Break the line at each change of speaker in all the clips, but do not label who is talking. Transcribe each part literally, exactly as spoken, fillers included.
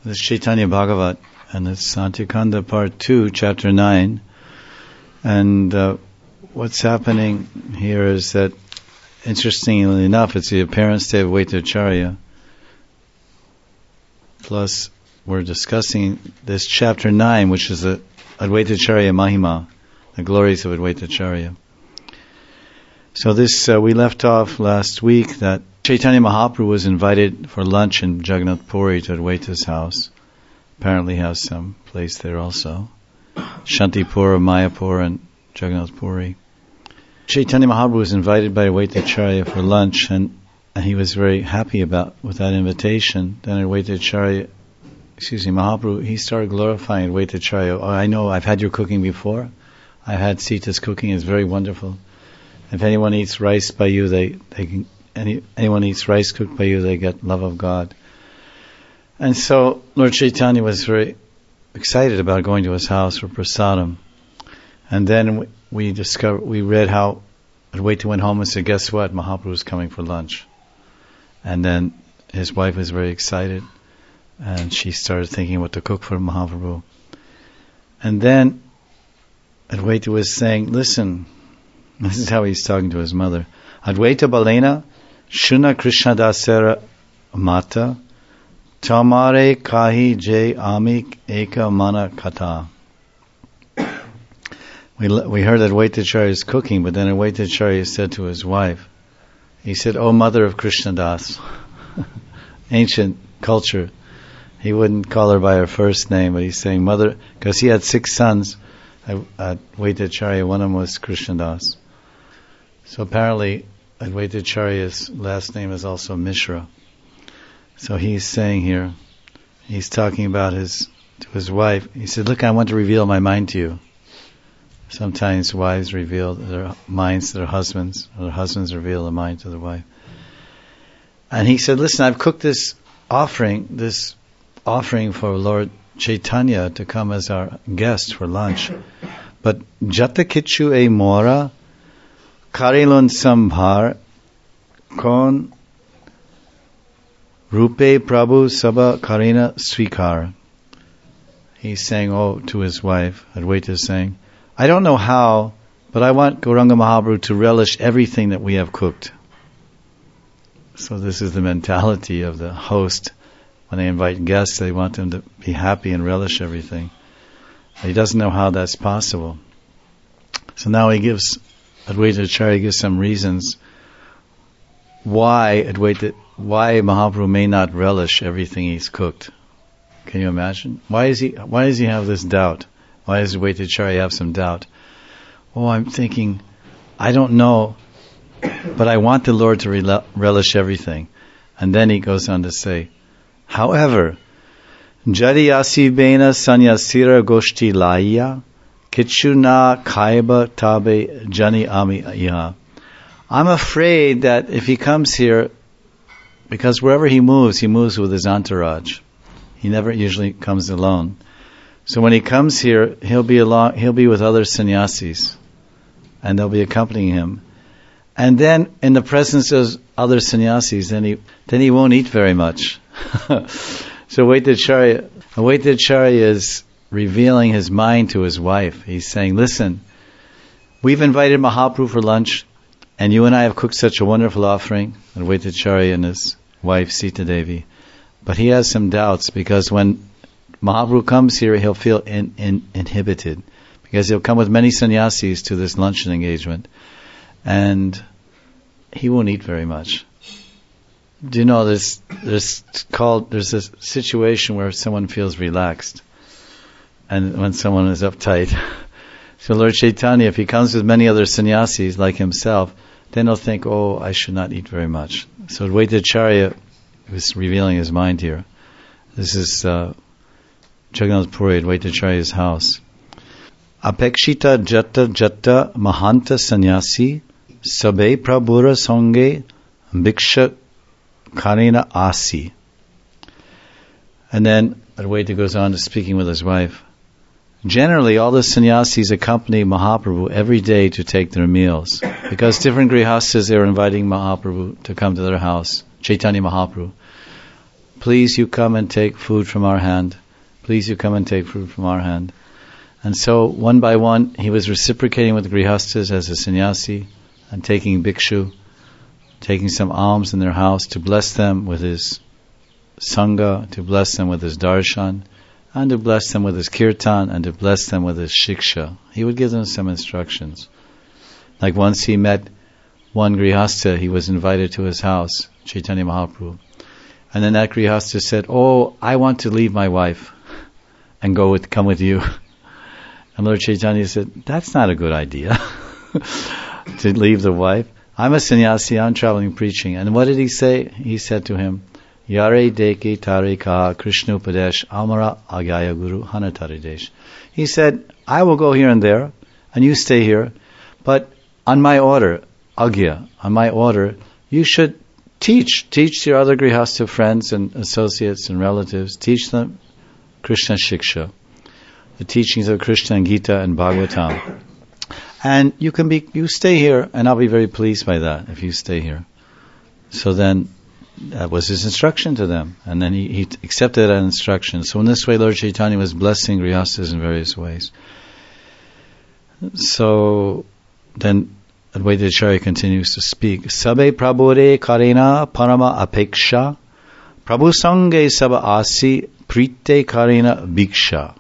This is Chaitanya Bhagavat, and it's Satyakanda Part two, Chapter nine. And uh, what's happening here is that, interestingly enough, it's the apparent state of Vaitacharya. Plus, we're discussing this Chapter nine, which is the Advaitacharya Mahima, the glories of Advaitacharya. So this, uh, we left off last week that Chaitanya Mahaprabhu was invited for lunch in Jagannath Puri to Advaita's house. Apparently has some place there also. Shantipur, Mayapur, and Jagannath Puri. Chaitanya Mahaprabhu was invited by Advaitacharya for lunch, and, and he was very happy about with that invitation. Then Advaitacharya, excuse me, Mahaprabhu, he started glorifying Advaitacharya. Oh, I know, I've had your cooking before. I've had Sita's cooking, it's very wonderful. If anyone eats rice by you, they, they can Any, anyone eats rice cooked by you, they get love of God. And so Lord Chaitanya was very excited about going to his house for prasadam. And then we, we discovered, we read how Advaita went home and said, guess what, Mahaprabhu is coming for lunch. And then his wife was very excited, and she started thinking what to cook for Mahaprabhu. And then Advaita was saying, listen, this is how he's talking to his mother. Advaita Balena, Shuna Krishna Dasera Mata, Tamare Kahi Jay Amik Eka Mana Kata. We we heard that Advaitacharya is cooking, but then Advaitacharya said to his wife, he said, "O mother of Krishna Das," ancient culture. He wouldn't call her by her first name, but he's saying mother, because he had six sons at Advaitacharya. One of them was Krishna Das. So apparently, Advaitacharya's last name is also Mishra. So he's saying here, he's talking about his to his wife. He said, look, I want to reveal my mind to you. Sometimes wives reveal their minds to their husbands, or their husbands reveal the mind to their wife. And he said, listen, I've cooked this offering, this offering for Lord Chaitanya to come as our guest for lunch. But Jata Kichu e Mora, Karilon Sambhar, Kon Rupe Prabhu Sabha Karina Svikar. He's saying, oh, to his wife, Advaita is saying, I don't know how, but I want Gauranga Mahaprabhu to relish everything that we have cooked. So this is the mentality of the host. When they invite guests, they want them to be happy and relish everything. He doesn't know how that's possible. So now he gives Advaitacharya gives some reasons why Advaita, why Mahaprabhu may not relish everything he's cooked. Can you imagine? Why is he? Why does he have this doubt? Why does Advaitacharya have some doubt? Oh, I'm thinking, I don't know, but I want the Lord to rel- relish everything. And then he goes on to say, however, Jadiyasi bena sanyasira goshti laya. Kichuna kaiba tabe jani ami iha. I'm afraid that if he comes here, because wherever he moves, he moves with his entourage. He never usually comes alone. So when he comes here, he'll be along, he'll be with other sannyasis, and they'll be accompanying him. And then, in the presence of other sannyasis, then he then he won't eat very much. So Vaitacharya, Vaitacharya is revealing his mind to his wife. He's saying, listen, we've invited Mahaprabhu for lunch, and you and I have cooked such a wonderful offering, and Vaitacharya and his wife Sita Devi. But he has some doubts, because when Mahaprabhu comes here, he'll feel in, in, inhibited, because he'll come with many sannyasis to this luncheon engagement, and he won't eat very much. Do you know, there's, there's, called, there's a situation where someone feels relaxed, and when someone is uptight. So Lord Chaitanya, if he comes with many other sannyasis like himself, then he'll think, oh, I should not eat very much. So Advaitacharya was revealing his mind here. This is uh, Jagannath Puri, Advaitacharya's house. Apekshita jata jata mahanta sannyasi sabe prabhura songe bhiksha karina asi. And then Advaita goes on to speaking with his wife. Generally, all the sannyasis accompany Mahaprabhu every day to take their meals, because different grihastas, they are inviting Mahaprabhu to come to their house, Chaitanya Mahaprabhu. please you come and take food from our hand. Please you come and take food from our hand. And so, one by one, he was reciprocating with the grihastas as a sannyasi and taking bhikshu, taking some alms in their house to bless them with his sangha, to bless them with his darshan, and to bless them with his kirtan, and to bless them with his shiksha. He would give them some instructions. Like once he met one grihasta, he was invited to his house, Chaitanya Mahaprabhu. And then that grihasta said, oh, I want to leave my wife and go with, come with you. And Lord Chaitanya said, that's not a good idea to leave the wife. I'm a sannyasi, I'm traveling preaching. And what did he say? He said to him, Yare deki tare kaha Krishna upadesh amara agaya guru hanatare desh. He said, I will go here and there, and you stay here, but on my order, agya, on my order, you should teach, teach your other grihastha friends and associates and relatives, teach them Krishna Shiksha, the teachings of Krishna and Gita and Bhagavatam. And you can be, you stay here, and I'll be very pleased by that if you stay here. So then, that was his instruction to them, and then he, he accepted that instruction. So in this way, Lord Chaitanya was blessing grihastas in various ways. So then Advaita Acharya continues to speak. Sabe prabhure karena parama apeksha prabhu sange saba asi prite karena bhiksha.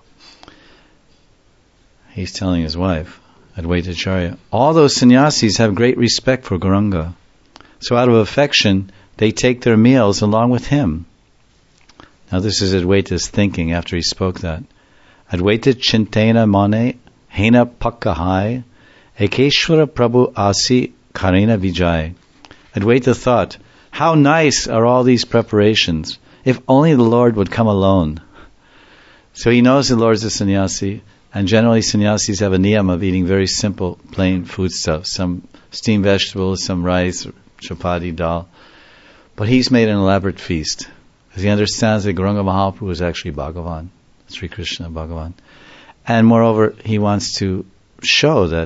He's telling his wife, Advaita Acharya, all those sannyasis have great respect for Gauranga. So out of affection, they take their meals along with him. Now this is Advaita's thinking after he spoke that. Advaita chintena mane hena pakkahai ekeshwara prabhu asi karena vijay. Advaita thought, how nice are all these preparations. If only the Lord would come alone. So he knows the Lord's a sannyasi, and generally sannyasis have a niyam of eating very simple, plain foodstuffs. Some steamed vegetables, some rice, chapati, dal. But he's made an elaborate feast, because he understands that Gauranga Mahaprabhu is actually Bhagavan, Sri Krishna Bhagavan. And moreover, he wants to show that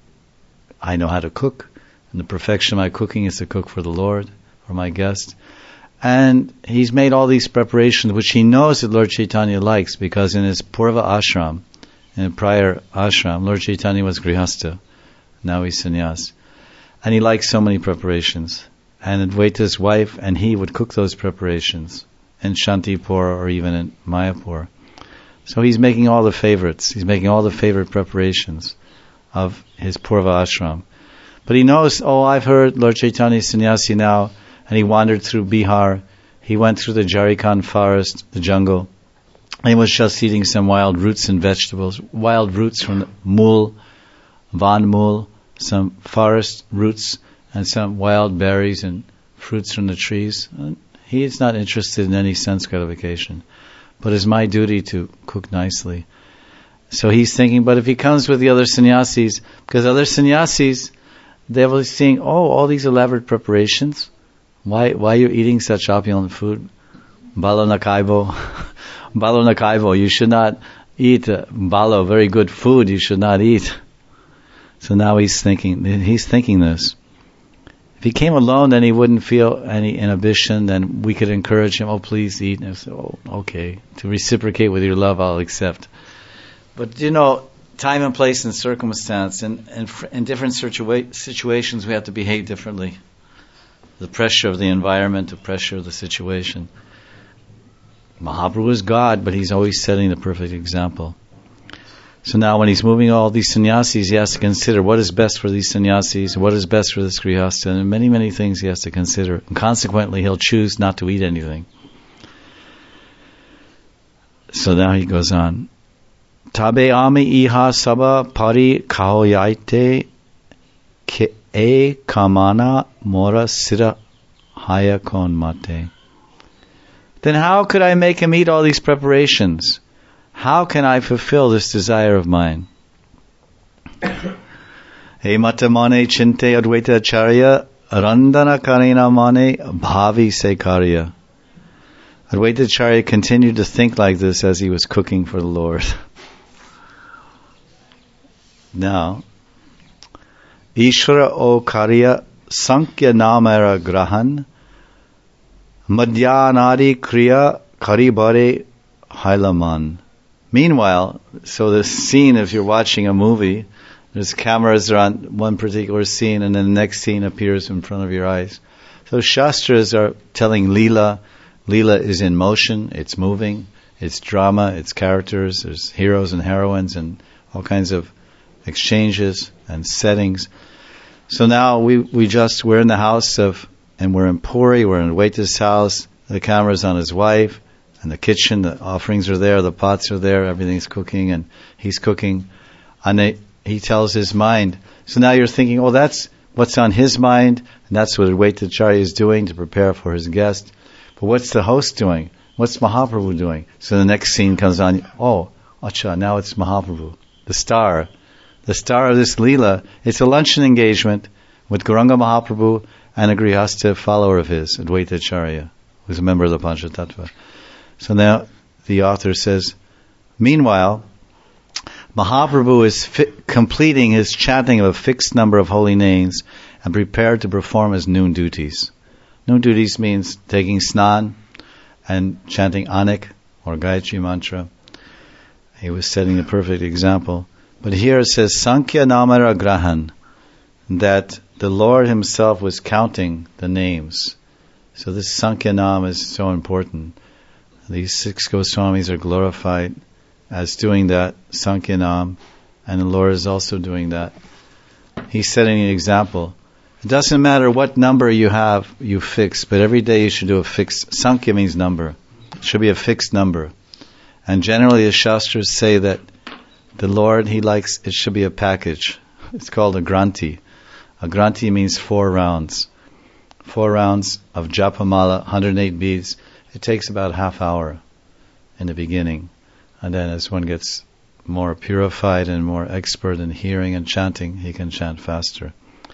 I know how to cook, and the perfection of my cooking is to cook for the Lord, for my guest. And he's made all these preparations, which he knows that Lord Chaitanya likes, because in his Purva ashram, in a prior ashram, Lord Chaitanya was grihasta, now he's sannyas. And he likes so many preparations. And Advaita's wife and he would cook those preparations in Shantipur or even in Mayapur. So he's making all the favorites. He's making all the favorite preparations of his Purva ashram. But he knows, oh, I've heard Lord Chaitanya is sannyasi now, and he wandered through Bihar. He went through the Jharikand forest, the jungle, and he was just eating some wild roots and vegetables, wild roots from the mool, van mool, some forest roots, and some wild berries and fruits from the trees. And he is not interested in any sense gratification. But it's my duty to cook nicely. So he's thinking, but if he comes with the other sannyasis, because other sannyasis, they will be seeing, oh, all these elaborate preparations. Why why are you eating such opulent food? Balo nakaibo. Balo nakaibo. You should not eat uh, balo, very good food, you should not eat. So now he's thinking, he's thinking this. If he came alone, then he wouldn't feel any inhibition. Then we could encourage him, oh, please eat. And say, oh, okay, to reciprocate with your love, I'll accept. But, you know, time and place and circumstance, and, and in different situa- situations, we have to behave differently. The pressure of the environment, the pressure of the situation. Mahaprabhu is God, but he's always setting the perfect example. So now when he's moving all these sannyasis, he has to consider what is best for these sannyasis, what is best for this grihasta, and many, many things he has to consider. And consequently, he'll choose not to eat anything. So now he goes on. Tabe ami iha saba pari kahoyaite ke e kamana mora sira haya kon mate. Then how could I make him eat all these preparations? How can I fulfill this desire of mine? He mata mane chinte Advaita Acharya randana karena mane bhavi se karya. Advaita Acharya continued to think like this as he was cooking for the Lord. Now, Ishvara o karya sankhya namara grahan Madhyanadi Kriya Karibare Hailaman. Meanwhile, so the scene, if you're watching a movie, there's cameras are on one particular scene and then the next scene appears in front of your eyes. So Shastras are telling Leela. Leela is in motion, it's moving, it's drama, it's characters, there's heroes and heroines and all kinds of exchanges and settings. So now we, we just, we're in the house of, and we're in Puri, we're in Waita's house, the camera's on his wife, and the kitchen, the offerings are there, the pots are there, everything's cooking, and he's cooking. And they, he tells his mind. So now you're thinking, oh, that's what's on his mind, and that's what Advaitacharya is doing to prepare for his guest. But what's the host doing? What's Mahaprabhu doing? So the next scene comes on, oh, acha, now it's Mahaprabhu, the star. The star of this Leela. It's a luncheon engagement with Gauranga Mahaprabhu and a Grihastha follower of his, Advaitacharya, who's a member of the Panchatattva. So now the author says, meanwhile, Mahaprabhu is fi- completing his chanting of a fixed number of holy names and prepared to perform his noon duties. Noon duties means taking snan and chanting Anik or Gayatri mantra. He was setting a perfect example. But here it says, Sankhya Namara Grahan, that the Lord himself was counting the names. So this Sankhya Nam is so important. These six Goswamis are glorified as doing that, Sankhya Nam, and the Lord is also doing that. He's setting an example. It doesn't matter what number you have, you fix, but every day you should do a fixed, Sankhya means number. It should be a fixed number. And generally the Shastras say that the Lord, He likes, it should be a package. It's called a Granthi. A Granthi means four rounds. Four rounds of Japamala, one hundred eight beads. It takes about a half hour in the beginning. And then as one gets more purified and more expert in hearing and chanting, he can chant faster.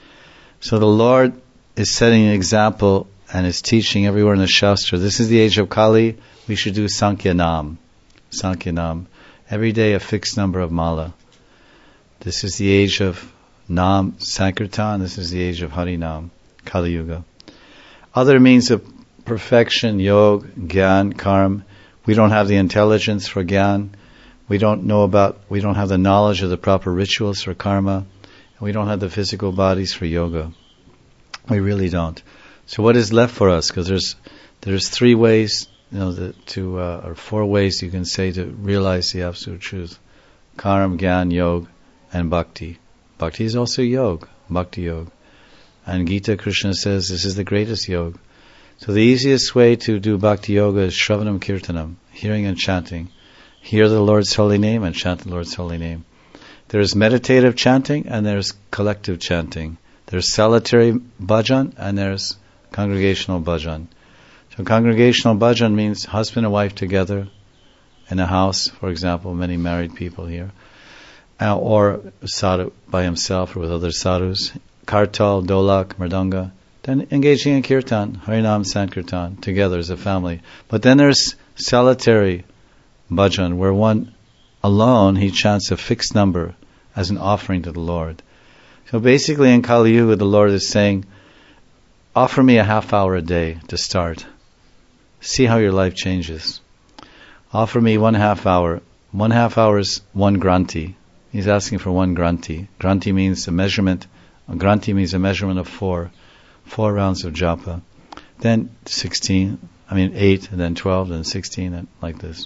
So the Lord is setting an example and is teaching everywhere in the Shastra. This is the age of Kali. We should do Sankhya Nam. Sankhya Nam. Every day a fixed number of mala. This is the age of Nam Sankirtan. This is the age of Harinam, Kali Yuga. Other means of perfection, yog, gyan, karm. We don't have the intelligence for gyan. We don't know about, we don't have the knowledge of the proper rituals for karma. And we don't have the physical bodies for yoga. We really don't. So what is left for us? Because there's, there's three ways, you know, the, to, uh, or four ways you can say to realize the absolute truth. Karma, gyan, yoga, and bhakti. Bhakti is also yoga, bhakti yoga. And Gita Krishna says this is the greatest yoga. So the easiest way to do bhakti yoga is Shravanam Kirtanam, hearing and chanting. Hear the Lord's holy name and chant the Lord's holy name. There's meditative chanting and there's collective chanting. There's solitary bhajan and there's congregational bhajan. So congregational bhajan means husband and wife together in a house, for example, many married people here, uh, or sadhu by himself or with other sadhus, kartal, dolak, mridanga. Then engaging in kirtan, Harinam Sankirtan, together as a family. But then there's solitary bhajan, where one alone, he chants a fixed number as an offering to the Lord. So basically in Kali Yuga, the Lord is saying, offer me a half hour a day to start. See how your life changes. Offer me one half hour. One half hour is one granthi. He's asking for one granthi. Granthi means a measurement. A granthi means a measurement of four. Four rounds of japa. Then sixteen, I mean eight, and then twelve, and sixteen, and like this.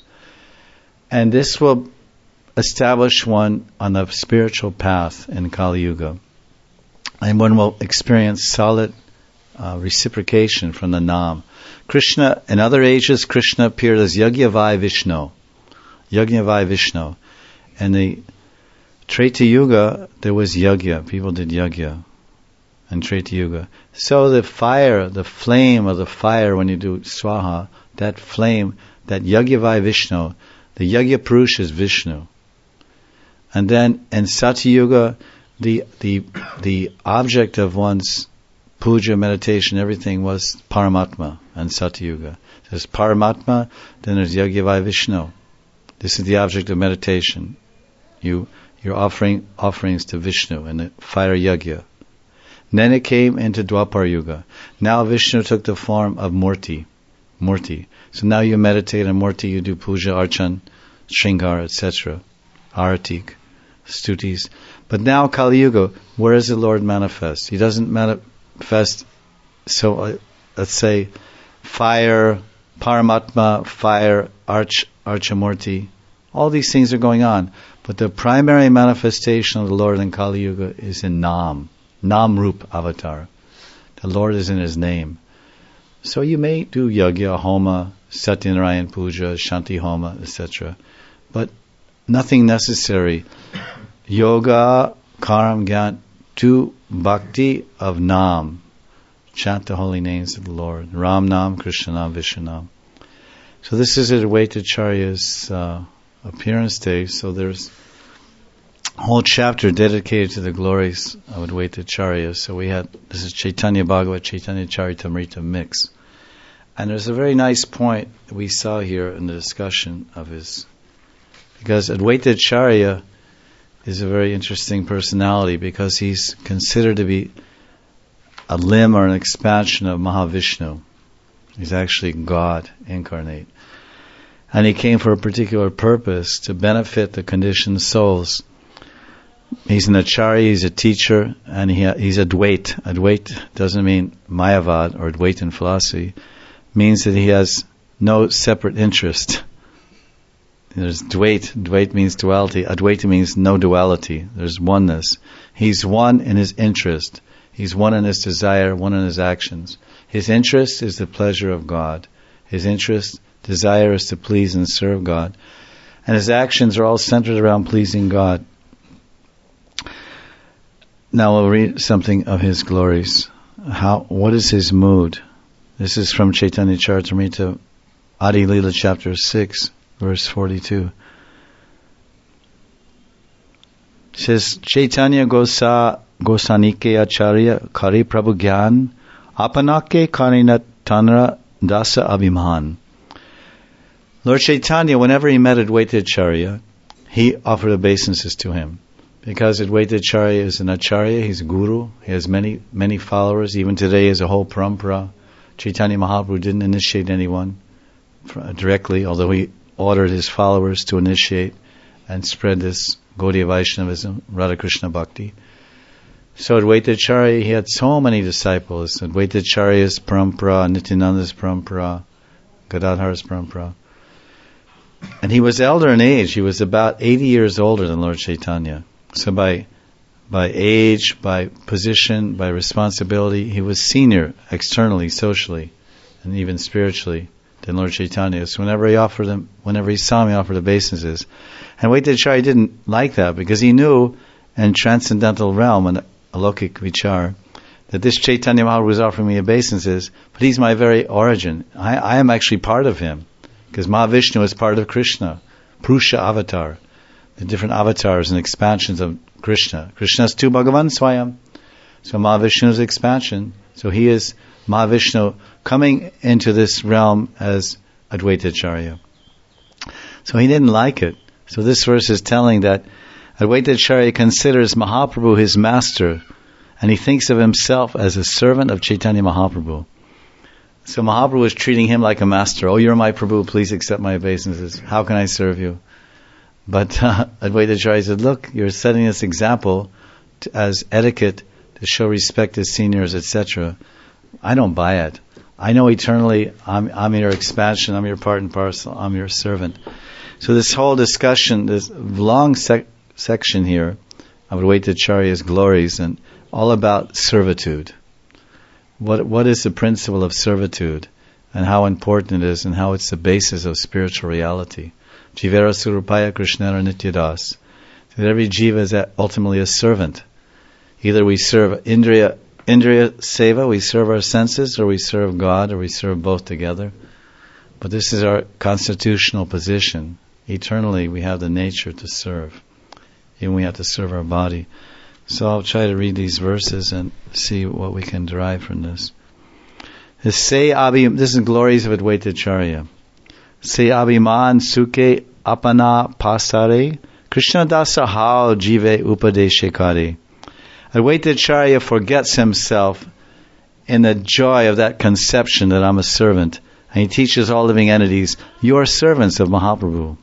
And this will establish one on the spiritual path in Kali Yuga. And one will experience solid uh, reciprocation from the Nam. Krishna, in other ages, Krishna appeared as Yagyavai Vishnu. Yagyavai Vishnu. And the Treta Yuga, there was Yagya. People did Yagya in Treta Yuga. So the fire, the flame of the fire when you do Swaha, that flame, that Yagyavai Vishnu, the Yagya Purush is Vishnu. And then in Satya Yuga, the, the, the object of one's puja, meditation, everything was Paramatma and Satya Yuga. There's Paramatma, then there's Yagyavai Vishnu. This is the object of meditation. You, you're offering offerings to Vishnu in the fire Yagya. Then it came into Dwapar Yuga. Now Vishnu took the form of Murti. Murti. So now you meditate on Murti, you do puja, archan, shringar, et cetera, aratik, stutis. But now Kali Yuga, where does the Lord manifest? He doesn't manifest, so uh, let's say, fire, Paramatma, fire, arch, archamurti. All these things are going on. But the primary manifestation of the Lord in Kali Yuga is in Nam. Nam Rup Avatar. The Lord is in His name. So you may do Yagya, Homa, Satyanarayan Puja, Shanti Homa, et cetera. But nothing necessary. Yoga, Karam, Gyan, do Bhakti of Nam. Chant the holy names of the Lord. Ram Nam, Krishna Nam, Vishnu Nam. So this is Advaita Acharya's uh, appearance day. So there's a whole chapter dedicated to the glories of Advaita Acharya. So we had, this is Chaitanya Bhagavat, Chaitanya Charitamrita mix. And there's a very nice point that we saw here in the discussion of his, because Advaita Acharya is a very interesting personality because he's considered to be a limb or an expansion of Mahavishnu. He's actually God incarnate. And he came for a particular purpose, to benefit the conditioned souls. He's an Acharya, he's a teacher, and he, he's Advait. Advait doesn't mean Mayavad or Advaitin philosophy. It means that he has no separate interest. There's Dvait. Dvait means duality. Advaita means no duality. There's oneness. He's one in his interest. He's one in his desire, one in his actions. His interest is the pleasure of God. His interest, desire is to please and serve God. And his actions are all centered around pleasing God. Now we'll read something of his glories. How? What is his mood? This is from Chaitanya Charitamrita, Adi Lila chapter six, verse forty-two. It says, Chaitanya Gosa Gosanike Acharya Kari Prabhu Gyan Apanake Karinat Tanra Dasa Abhiman. Lord Chaitanya, whenever he met Advaita Acharya, he offered obeisances to him. Because Advaita Acharya is an Acharya, he's a guru, he has many, many followers. Even today he has a whole parampara. Chaitanya Mahaprabhu didn't initiate anyone directly, although he ordered his followers to initiate and spread this Gaudiya Vaishnavism, Radha Krishna Bhakti. So Advaita Acharya, he had so many disciples. Advaita Acharya's parampara, Nityananda's parampara, Gadadhar's parampara. And he was elder in age. He was about eighty years older than Lord Chaitanya. So by by age, by position, by responsibility, he was senior externally, socially, and even spiritually than Lord Chaitanya. So whenever he offered them, whenever he saw him, he offered obeisances. And Advaita Acharya didn't like that because he knew in transcendental realm and alokik vichar that this Chaitanya Mahaprabhu was offering me obeisances, but he's my very origin. I, I am actually part of him because Mahavishnu is part of Krishna, Purusha avatar, the different avatars and expansions of Krishna. Krishna is tu Bhagavan Swayam. So Mahavishnu is expansion. So he is Mahavishnu coming into this realm as Advaita Acharya. So he didn't like it. So this verse is telling that Advaita Acharya considers Mahaprabhu his master, and he thinks of himself as a servant of Chaitanya Mahaprabhu. So Mahaprabhu is treating him like a master. Oh, you're my Prabhu, please accept my obeisances. How can I serve you? But uh, Advaita Acharya said, look, you're setting this example to, as etiquette to show respect to seniors, et cetera. I don't buy it. I know eternally I'm, I'm your expansion, I'm your part and parcel, I'm your servant. So this whole discussion, this long sec- section here of Advaita Acharya's glories, and all about servitude. What What is the principle of servitude, and how important it is, and how it's the basis of spiritual reality. Jivera Surupaya Krishnara Nityadas. That every jiva is ultimately a servant. Either we serve Indriya, Indriya Seva, we serve our senses, or we serve God, or we serve both together. But this is our constitutional position. Eternally we have the nature to serve. Even we have to serve our body. So I'll try to read these verses and see what we can derive from this. This say abhi, this is glories of Advaita Acharya. Se abhiman suke apana pasare Krishna dasa hao jive upadeshe kare. Advaita Acharya forgets himself in the joy of that conception that I'm a servant, And he teaches all living entities, you are servants of Mahaprabhu.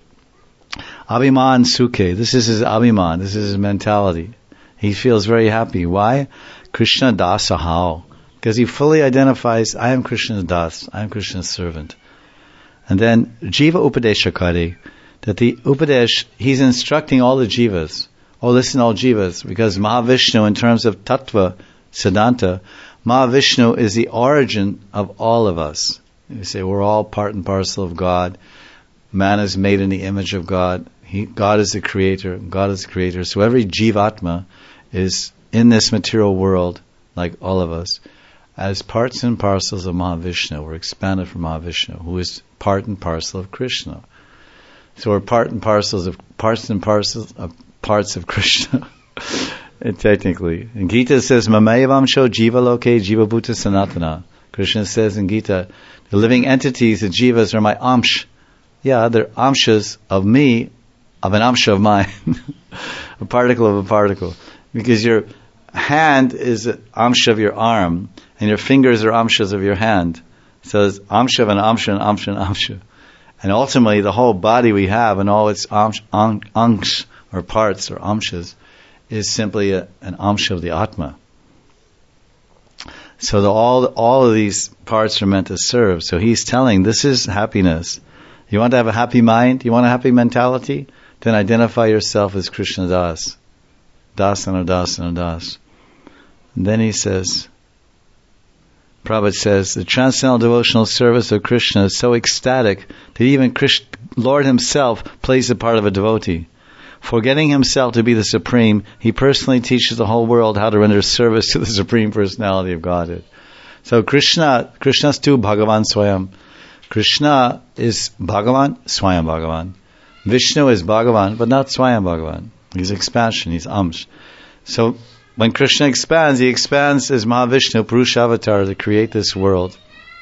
Abhiman Sukhe, this is his Abhiman, this is his mentality. He feels very happy. Why? Krishna Dasa how? Because he fully identifies, I am Krishna's Das, I am Krishna's servant. And then Jiva Upadeshakari, that the Upadesh, he's instructing all the Jivas. Oh, listen, all Jivas, because Mahavishnu, in terms of Tattva, Siddhanta, Mahavishnu is the origin of all of us. You say we're all part and parcel of God. Man is made in the image of God. He, God is the creator. God is the creator. So every Jivatma is in this material world, like all of us, as parts and parcels of Mahavishnu. We're expanded from Mahavishnu, who is part and parcel of Krishna. So we're part and parcels of parts and parcels of parts of Krishna. And technically, and Gita says, "Mamayavamsho jiva loke jiva bhuta sanatana." Krishna says in Gita, the living entities, the jivas, are my amsh. Yeah, they're amshas of me, of an amsha of mine, a particle of a particle. Because your hand is an amsha of your arm, and your fingers are amshas of your hand. So it's amsha of an amsha, an amsha, an amsha. And ultimately, the whole body we have, and all its amsh, ang, angs, or parts, or amshas, is simply a, an amsha of the Atma. So the, all all of these parts are meant to serve. So he's telling, this is happiness. You want to have a happy mind? You want a happy mentality? Then identify yourself as Krishna Das. Das and Das and Das. And then he says, Prabhupada says, the transcendental devotional service of Krishna is so ecstatic that even Krishna, Lord himself plays the part of a devotee. Forgetting himself to be the Supreme, he personally teaches the whole world how to render service to the Supreme Personality of Godhead. So Krishna, Krishna's tu Bhagavan Swayam. Krishna is Bhagavan, Swayam Bhagavan. Vishnu is Bhagavan, but not Swayam Bhagavan. He's expansion, he's Amsh. So when Krishna expands, he expands as Mahavishnu, Purusha Avatar, to create this world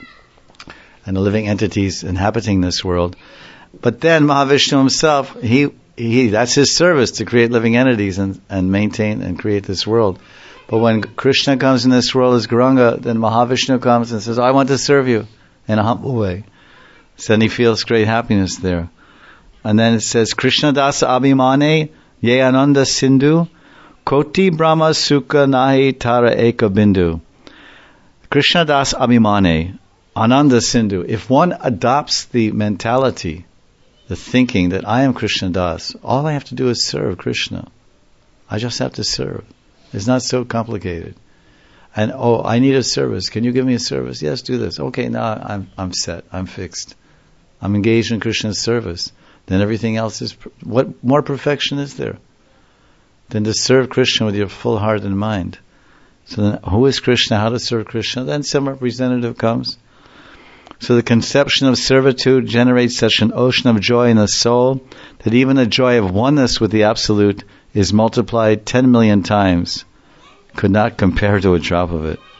and the living entities inhabiting this world. But then Mahavishnu himself, he He, that's his service, to create living entities and, and maintain and create this world. But when Krishna comes in this world as Gauranga, then Mahavishnu comes and says, I want to serve you in a humble way. So then he feels great happiness there. And then it says, Krishna dasa abhimane ye ananda sindhu koti brahma sukha nahi tara eka bindu. Krishna das abhimane, ananda sindhu. If one adopts the mentality, the thinking that I am Krishna Das, all I have to do is serve Krishna. I just have to serve. It's not so complicated. And, oh, I need a service. Can you give me a service? Yes, do this. Okay, now I'm I'm set. I'm fixed. I'm engaged in Krishna's service. Then everything else is... What more perfection is there than to serve Krishna with your full heart and mind? So then, who is Krishna? How to serve Krishna? Then some representative comes. So the conception of servitude generates such an ocean of joy in the soul that even the joy of oneness with the Absolute is multiplied ten million times. Could not compare to a drop of it.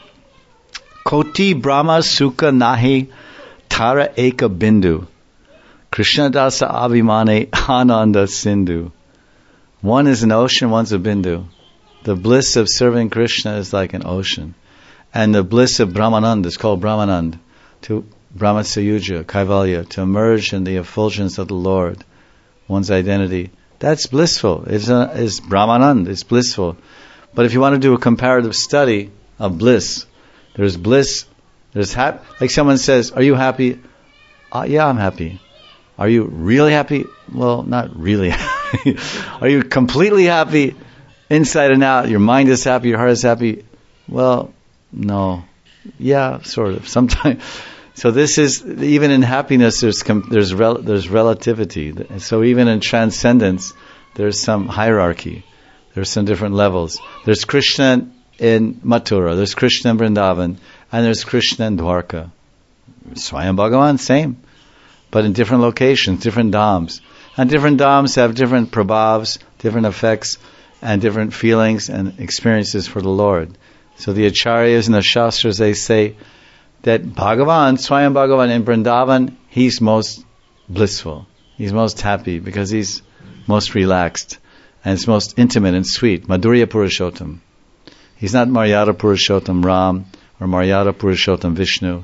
Koti Brahma Sukha Nahi Tara Eka Bindu. Krishna Dasa Abhimane Ananda Sindhu. One is an ocean, one's a bindu. The bliss of serving Krishna is like an ocean. And the bliss of Brahmanand is called Brahmanand. To Brahma Sayuja, Kaivalya, to emerge in the effulgence of the Lord, one's identity. That's blissful. It's, a, it's Brahmanand, it's blissful. But if you want to do a comparative study of bliss, there's bliss, there's hap- like someone says, are you happy? Uh, yeah, I'm happy. Are you really happy? Well, not really happy. Are you completely happy, inside and out? Your mind is happy, your heart is happy? Well, no. Yeah, sort of. Sometimes... So this is, even in happiness, there's there's rel, there's relativity. So even in transcendence, there's some hierarchy. There's some different levels. There's Krishna in Mathura, there's Krishna in Vrindavan, and there's Krishna in Dwarka. Swayam Bhagavan, same. But in different locations, different dhams. And different dhams have different prabhavs, different effects, and different feelings and experiences for the Lord. So the acharyas and the shastras, they say that Bhagavan, Swayam Bhagavan in Vrindavan, he's most blissful. He's most happy because he's most relaxed. And it's most intimate and sweet. Madhurya Purushottam. He's not Maryada Purushottam Ram or Maryada Purushottam Vishnu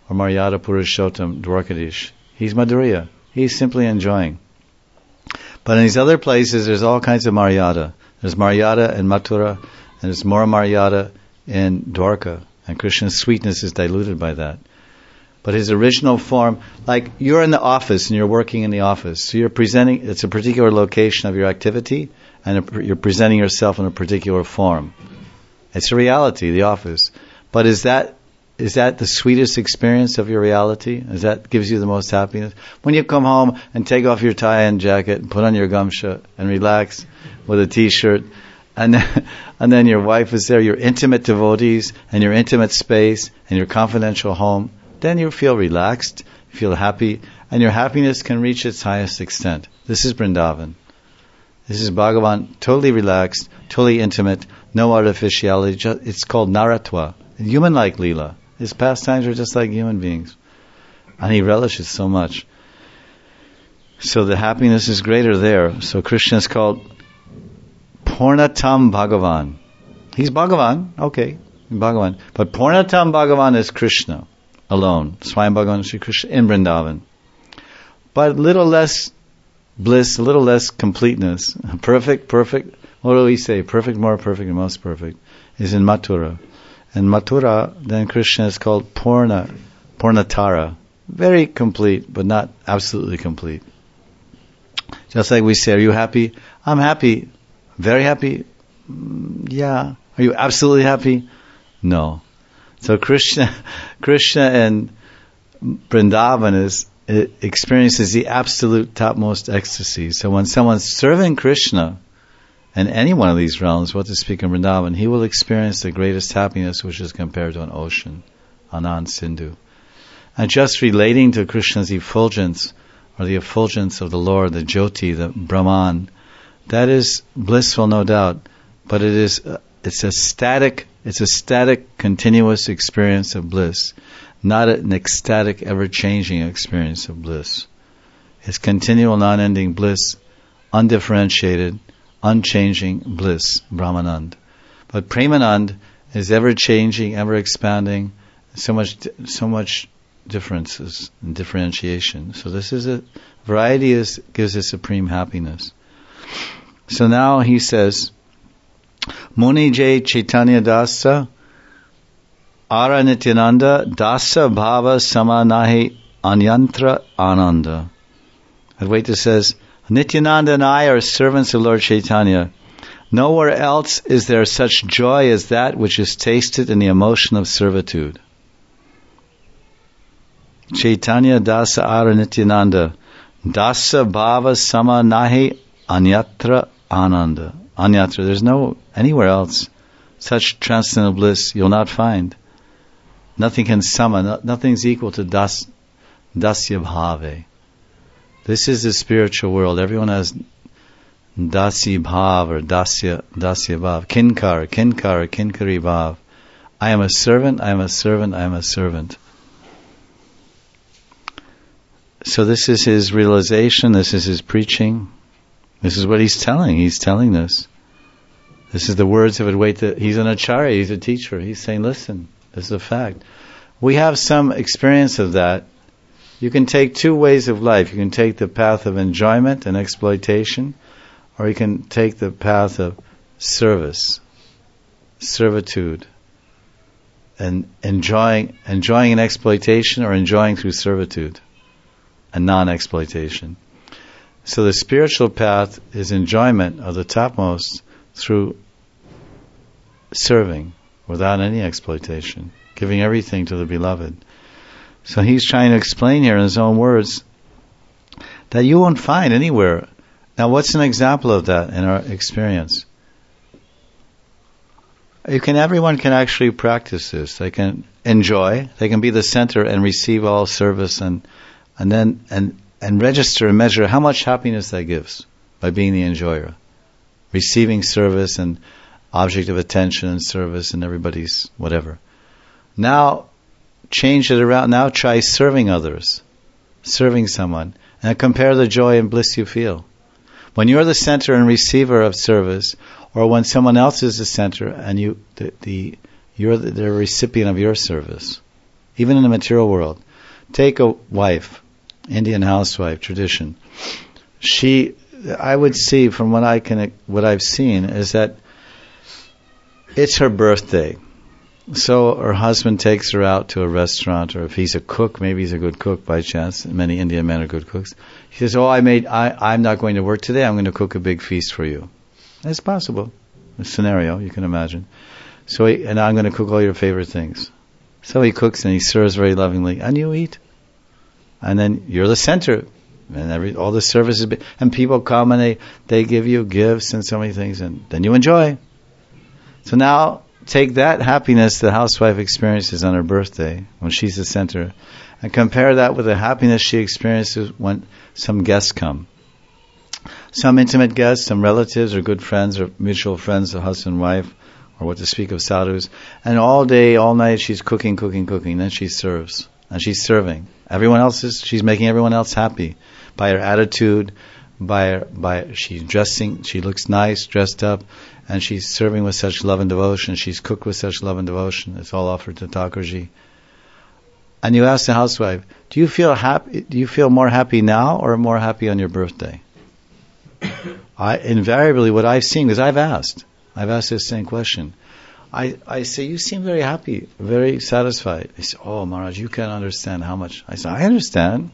or Maryada Purushottam Dwarkadish. He's Madhurya. He's simply enjoying. But in these other places, there's all kinds of Maryada. There's Maryada in Mathura, and there's more Maryada in Dwarka. And Krishna's sweetness is diluted by that. But his original form, like you're in the office and you're working in the office. So you're presenting, it's a particular location of your activity, and you're presenting yourself in a particular form. It's a reality, the office. But is that is that the sweetest experience of your reality? Is that gives you the most happiness? When you come home and take off your tie and jacket and put on your gamsha and relax with a t-shirt, and then, and then your wife is there, your intimate devotees and your intimate space and your confidential home, then you feel relaxed, you feel happy, and your happiness can reach its highest extent. This is Vrindavan. This is Bhagavan, totally relaxed, totally intimate, no artificiality. Just, it's called Naratva, human-like Leela. His pastimes are just like human beings. And he relishes so much. So the happiness is greater there. So Krishna is called Purnatam Bhagavan. He's Bhagavan, okay, Bhagavan. But Purnatam Bhagavan is Krishna alone. Swayam Bhagavan Sri Krishna in Vrindavan. But a little less bliss, a little less completeness. Perfect, perfect, what do we say? Perfect, more perfect, and most perfect is in Mathura. In Mathura, then Krishna is called Purna, Purnatara. Very complete, but not absolutely complete. Just like we say, are you happy? I'm happy. Very happy? Mm, yeah. Are you absolutely happy? No. So Krishna, Krishna and Vrindavan is, it experiences the absolute topmost ecstasy. So when someone's serving Krishna in any one of these realms, what to speak in Vrindavan, he will experience the greatest happiness, which is compared to an ocean, Anand Sindhu. And just relating to Krishna's effulgence, or the effulgence of the Lord, the Jyoti, the Brahman, that is blissful, no doubt, but it is uh, it's a static, it's a static, continuous experience of bliss, not an ecstatic, ever-changing experience of bliss. It's continual, non-ending bliss, undifferentiated, unchanging bliss, Brahmanand. But Premanand is ever-changing, ever-expanding, so much, so much differences and differentiation. So this is a variety is gives us supreme happiness. So now he says, Muni Jay Chaitanya Dasa Ara Nityananda Dasa Bhava Samanahi Anyantra Ananda. Advaita says, Nityananda and I are servants of Lord Chaitanya. Nowhere else is there such joy as that which is tasted in the emotion of servitude. Chaitanya Dasa Ara Nityananda Dasa Bhava Samanahi Anyatra Ananda. Anyatra, there's no anywhere else such transcendental bliss you'll not find. Nothing can summon, no, nothing's equal to das, dasya bhave. This is the spiritual world. Everyone has dasi bhav or dasya, dasya bhav. Kinkar, kinkar, kinkari bhav. I am a servant, I am a servant, I am a servant. So this is his realization, this is his preaching. This is what he's telling. He's telling this. This is the words of Advaita. He's an acharya, he's a teacher. He's saying, listen, this is a fact. We have some experience of that. You can take two ways of life. You can take the path of enjoyment and exploitation, or you can take the path of service, servitude, and enjoying enjoying an exploitation or enjoying through servitude and non-exploitation. So the spiritual path is enjoyment of the topmost through serving without any exploitation, giving everything to the beloved. So he's trying to explain here in his own words that you won't find anywhere. Now what's an example of that in our experience? You can, everyone can actually practice this. They can enjoy, they can be the center and receive all service and and then and and register and measure how much happiness that gives by being the enjoyer. Receiving service and object of attention and service and everybody's whatever. Now, change it around. Now try serving others. Serving someone. And compare the joy and bliss you feel. When you're the center and receiver of service, or when someone else is the center and you, the, the you're the, the recipient of your service. even in the material world. Take a wife, Indian housewife tradition. She, I would see from what I can, what I've seen is that it's her birthday. So her husband takes her out to a restaurant, or if he's a cook, maybe he's a good cook by chance. Many Indian men are good cooks. He says, "Oh, I made. I, I'm not going to work today. I'm going to cook a big feast for you." It's possible, a scenario you can imagine. So, he, and I'm going to cook all your favorite things. So he cooks and he serves very lovingly, and you eat, and then you're the center, and every all the service is, and people come and they they give you gifts and so many things, and then you enjoy. So now, take that happiness the housewife experiences on her birthday, when she's the center, and compare that with the happiness she experiences when some guests come. Some intimate guests, some relatives or good friends or mutual friends, a husband and wife, or what to speak of sadhus. And all day, all night, she's cooking, cooking, cooking. Then she serves. And she's serving. Everyone else is, she's making everyone else happy by her attitude, by her, by she's dressing, she looks nice, dressed up, and she's serving with such love and devotion. She's cooked with such love and devotion. It's all offered to Thakurji. And you ask the housewife, do you feel happy? Do you feel more happy now or more happy on your birthday? I invariably what I've seen, because I've asked, I've asked this same question. I, I say, you seem very happy, very satisfied. They say, oh, Maharaj, you can't understand how much. I say, I understand.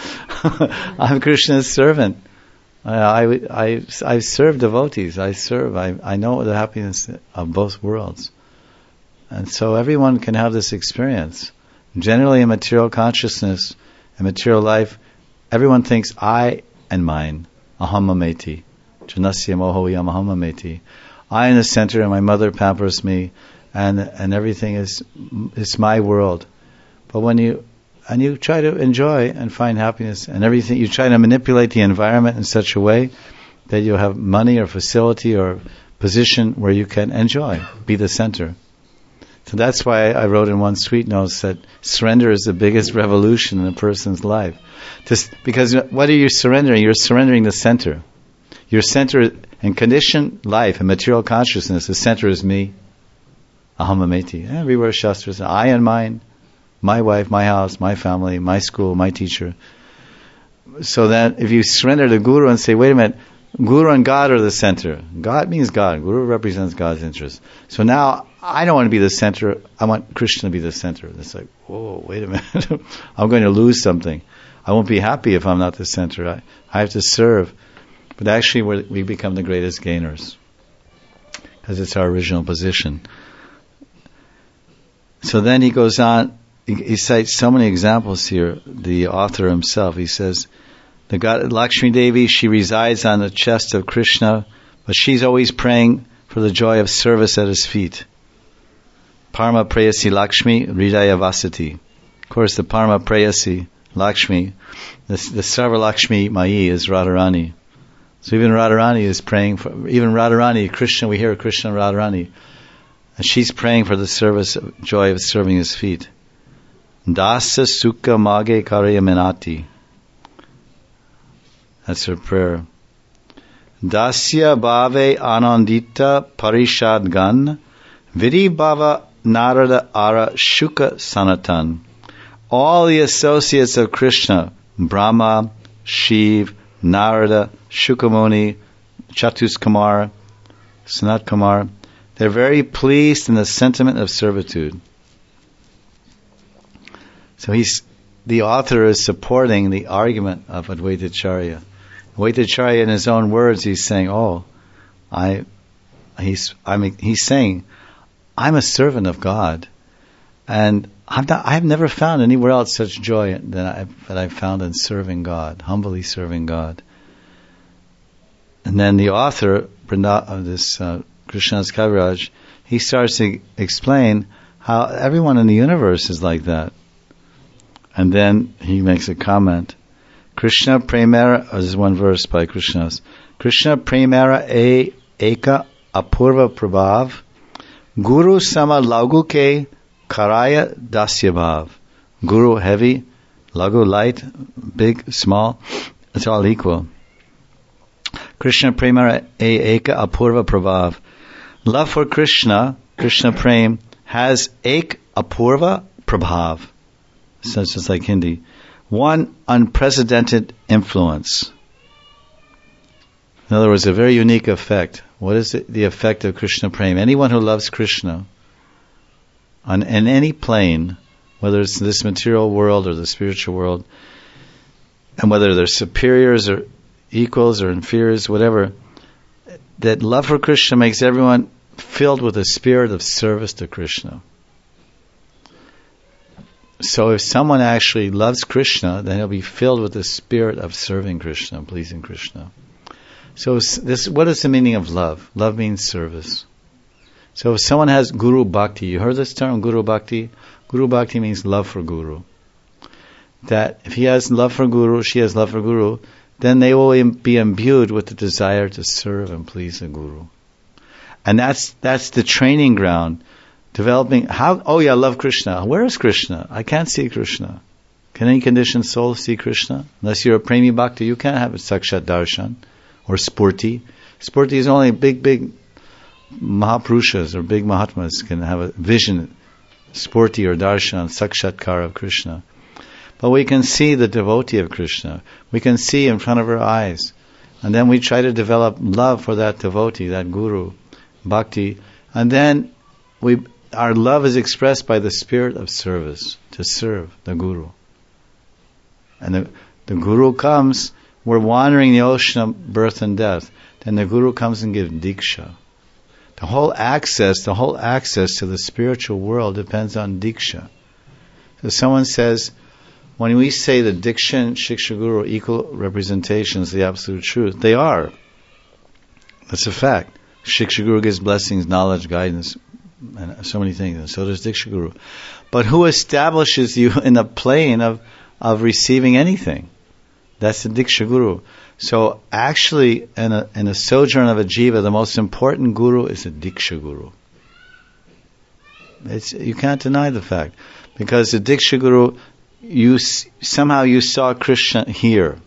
I'm Krishna's servant. I, I, I, I serve devotees. I serve. I, I know the happiness of both worlds. And so everyone can have this experience. Generally in material consciousness, in material life, everyone thinks I and mine. Ahamameti. Janasya mohoyam ahamameti. I in the center, and my mother pampers me, and and everything is it's my world. But when you and you try to enjoy and find happiness and everything, you try to manipulate the environment in such a way that you have money or facility or position where you can enjoy, be the center. So that's why I wrote in one sweet note that surrender is the biggest revolution in a person's life. Just because what are you surrendering? You're surrendering the center. Your center in conditioned life and material consciousness, the center is me. Ahamameti. Everywhere Shastras, I and mine, my wife, my house, my family, my school, my teacher. So that if you surrender to Guru and say, wait a minute, Guru and God are the center. God means God. Guru represents God's interest. So now I don't want to be the center. I want Krishna to be the center. It's like, whoa, wait a minute. I'm going to lose something. I won't be happy if I'm not the center. I, I have to serve. But actually we're, we become the greatest gainers. Because it's our original position. So then he goes on, he, he cites so many examples here, the author himself. He says, the God, Lakshmi Devi, she resides on the chest of Krishna, but she's always praying for the joy of service at his feet. Parma Prayasi Lakshmi, Hridaya Vasati. Of course, the Parma Prayasi Lakshmi, the, the Sarva Lakshmi Mayi is Radharani. So even Radharani is praying for, even Radharani, Krishna, we hear Krishna Radharani, and she's praying for the service, joy of serving his feet. Dasa Sukha Mage Karya Menati. That's her prayer. Dasya Bhave Anandita Parishad Gan Vidi Bhava Narada Ara Shuka Sanatan. All the associates of Krishna, Brahma, Shiv, Narada, Shukamuni, Chatuskamar, Sanat Kumar, they're very pleased in the sentiment of servitude. So he's, the author is supporting the argument of Advaitacharya. Advaitacharya, in his own words, he's saying, "Oh, I, he's, I'm, he's saying, I'm a servant of God, and I'm not, I've never found anywhere else such joy that I that I've found in serving God, humbly serving God." And then the author of this uh, Krishnadas Kaviraj, he starts to explain how everyone in the universe is like that. And then he makes a comment. Krishna Premera, oh, this is one verse by Krishnadas. Krishna Premera e eka apurva prabhav, Guru sama lagu ke karaya dasya bhav. Guru heavy, lagu light, big, small, it's all equal. Krishna Premera e eka apurva prabhav. Love for Krishna, Krishna Prem, has ek apurva prabhav. such as like Hindi. One, unprecedented influence. In other words, a very unique effect. What is the, the effect of Krishna Prema? Anyone who loves Krishna on in any plane, whether it's this material world or the spiritual world, and whether they're superiors or equals or inferiors, whatever, that love for Krishna makes everyone filled with a spirit of service to Krishna. So if someone actually loves Krishna, then he'll be filled with the spirit of serving Krishna, pleasing Krishna. So this, what is the meaning of love? Love means service. So if someone has Guru Bhakti, you heard this term, Guru Bhakti? Guru Bhakti means love for Guru. That if he has love for Guru, she has love for Guru, then they will be imbued with the desire to serve and please the Guru. And that's that's the training ground. Developing, how, oh yeah, I love Krishna. Where is Krishna? I can't see Krishna. Can any conditioned soul see Krishna? Unless you're a Premi Bhakta, you can't have a Sakshat Darshan or Spurti. Spurti is only big, big Mahapurushas or big Mahatmas can have a vision, Spurti or Darshan, Sakshatkar of Krishna. But we can see the devotee of Krishna. We can see in front of our eyes. And then we try to develop love for that devotee, that Guru, Bhakti. And then we, our love is expressed by the spirit of service, to serve the Guru. And the, the Guru comes, we're wandering the ocean of birth and death. Then the Guru comes and gives Diksha. The whole access, the whole access to the spiritual world depends on Diksha. So someone says, when we say that Diksha and Shiksha Guru are equal representations of the absolute truth, they are. That's a fact. Shiksha Guru gives blessings, knowledge, guidance, and so many things, and so does Diksha Guru. But who establishes you in the plane of, of receiving anything? That's the Diksha Guru. So actually, in a, in a sojourn of a jiva, the most important Guru is a Diksha Guru. It's, you can't deny the fact. Because the Diksha Guru, you somehow you saw Krishna here.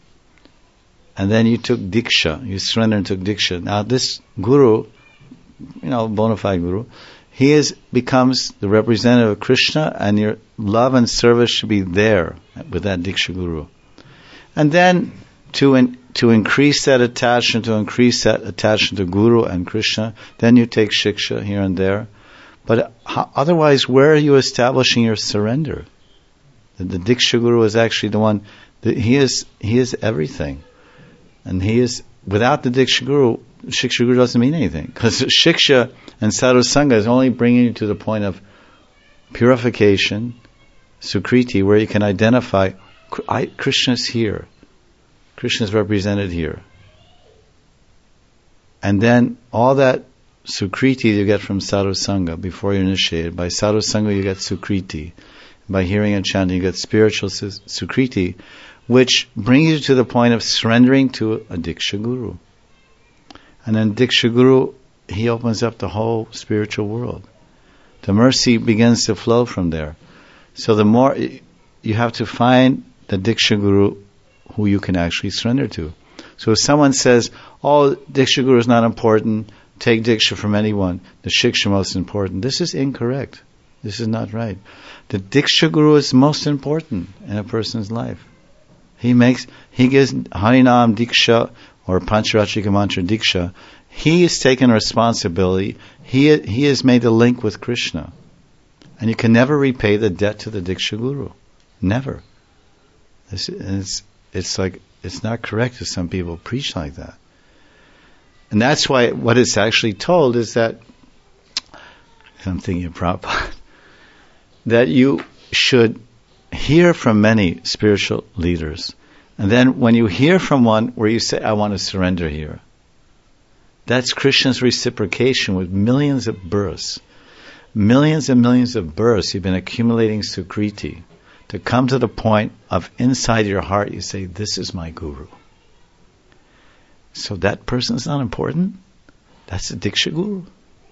And then you took Diksha, you surrendered and took Diksha. Now this Guru, you know, bona fide Guru, he is becomes the representative of Krishna, and your love and service should be there with that Diksha Guru. And then to in, to increase that attachment, to increase that attachment to Guru and Krishna, then you take Shiksha here and there. But how, otherwise, where are you establishing your surrender? The, the Diksha Guru is actually the one, that he is he is everything. And he is, without the Diksha Guru, Shiksha Guru doesn't mean anything. Because Shiksha and Sadhu Sangha is only bringing you to the point of purification, Sukriti, where you can identify, I, Krishna's here. Krishna's represented here. And then all that Sukriti you get from Sadhu Sangha before you're initiated. By Sadhu Sangha you get Sukriti. By hearing and chanting you get spiritual Sukriti, which brings you to the point of surrendering to a Diksha Guru. And then Diksha Guru, he opens up the whole spiritual world. The mercy begins to flow from there. So the more, you have to find the Diksha Guru who you can actually surrender to. So if someone says, oh, Diksha Guru is not important, take Diksha from anyone, the Shiksha most important. This is incorrect. This is not right. The Diksha Guru is most important in a person's life. He makes, he gives Harinam Diksha or Pancharachika Mantra Diksha. He has taken responsibility. He he has made a link with Krishna. And you can never repay the debt to the Diksha Guru. Never. It's, it's, it's like, it's not correct if some people preach like that. And that's why what it's actually told is that, I'm thinking of Prabhupada, that you should hear from many spiritual leaders. And then when you hear from one where you say, I want to surrender here, that's Krishna's reciprocation with millions of births. Millions and millions of births you've been accumulating Sukriti to come to the point of inside your heart you say, this is my Guru. So that person is not important? That's the Diksha Guru.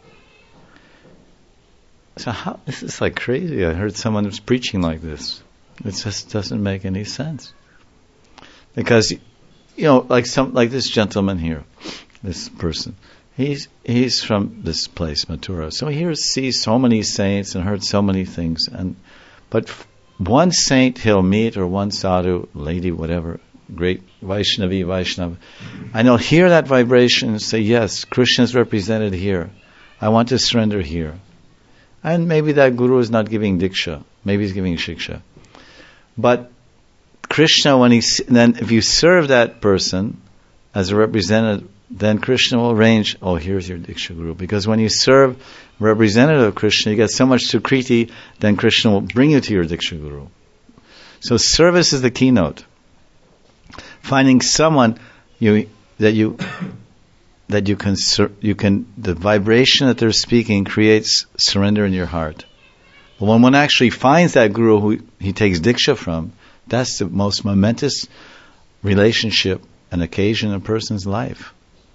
So how, this is like crazy. I heard someone was preaching like this. It just doesn't make any sense. Because, you know, like some, like this gentleman here, this person, he's he's from this place, Mathura. So he hears, sees so many saints and heard so many things, and but one saint he'll meet, or one sadhu, lady, whatever, great Vaishnavi, Vaishnava, and he'll hear that vibration and say, yes, Krishna is represented here. I want to surrender here. And maybe that guru is not giving diksha. Maybe he's giving shiksha. But Krishna, when he, then if you serve that person as a representative, then Krishna will arrange, oh, here's your diksha guru. Because when you serve representative of Krishna, you get so much sukriti, then Krishna will bring you to your diksha guru. So service is the keynote. Finding someone you that you that you can you can the vibration that they're speaking creates surrender in your heart. But when one actually finds that guru who he takes diksha from, that's the most momentous relationship and occasion in a person's life.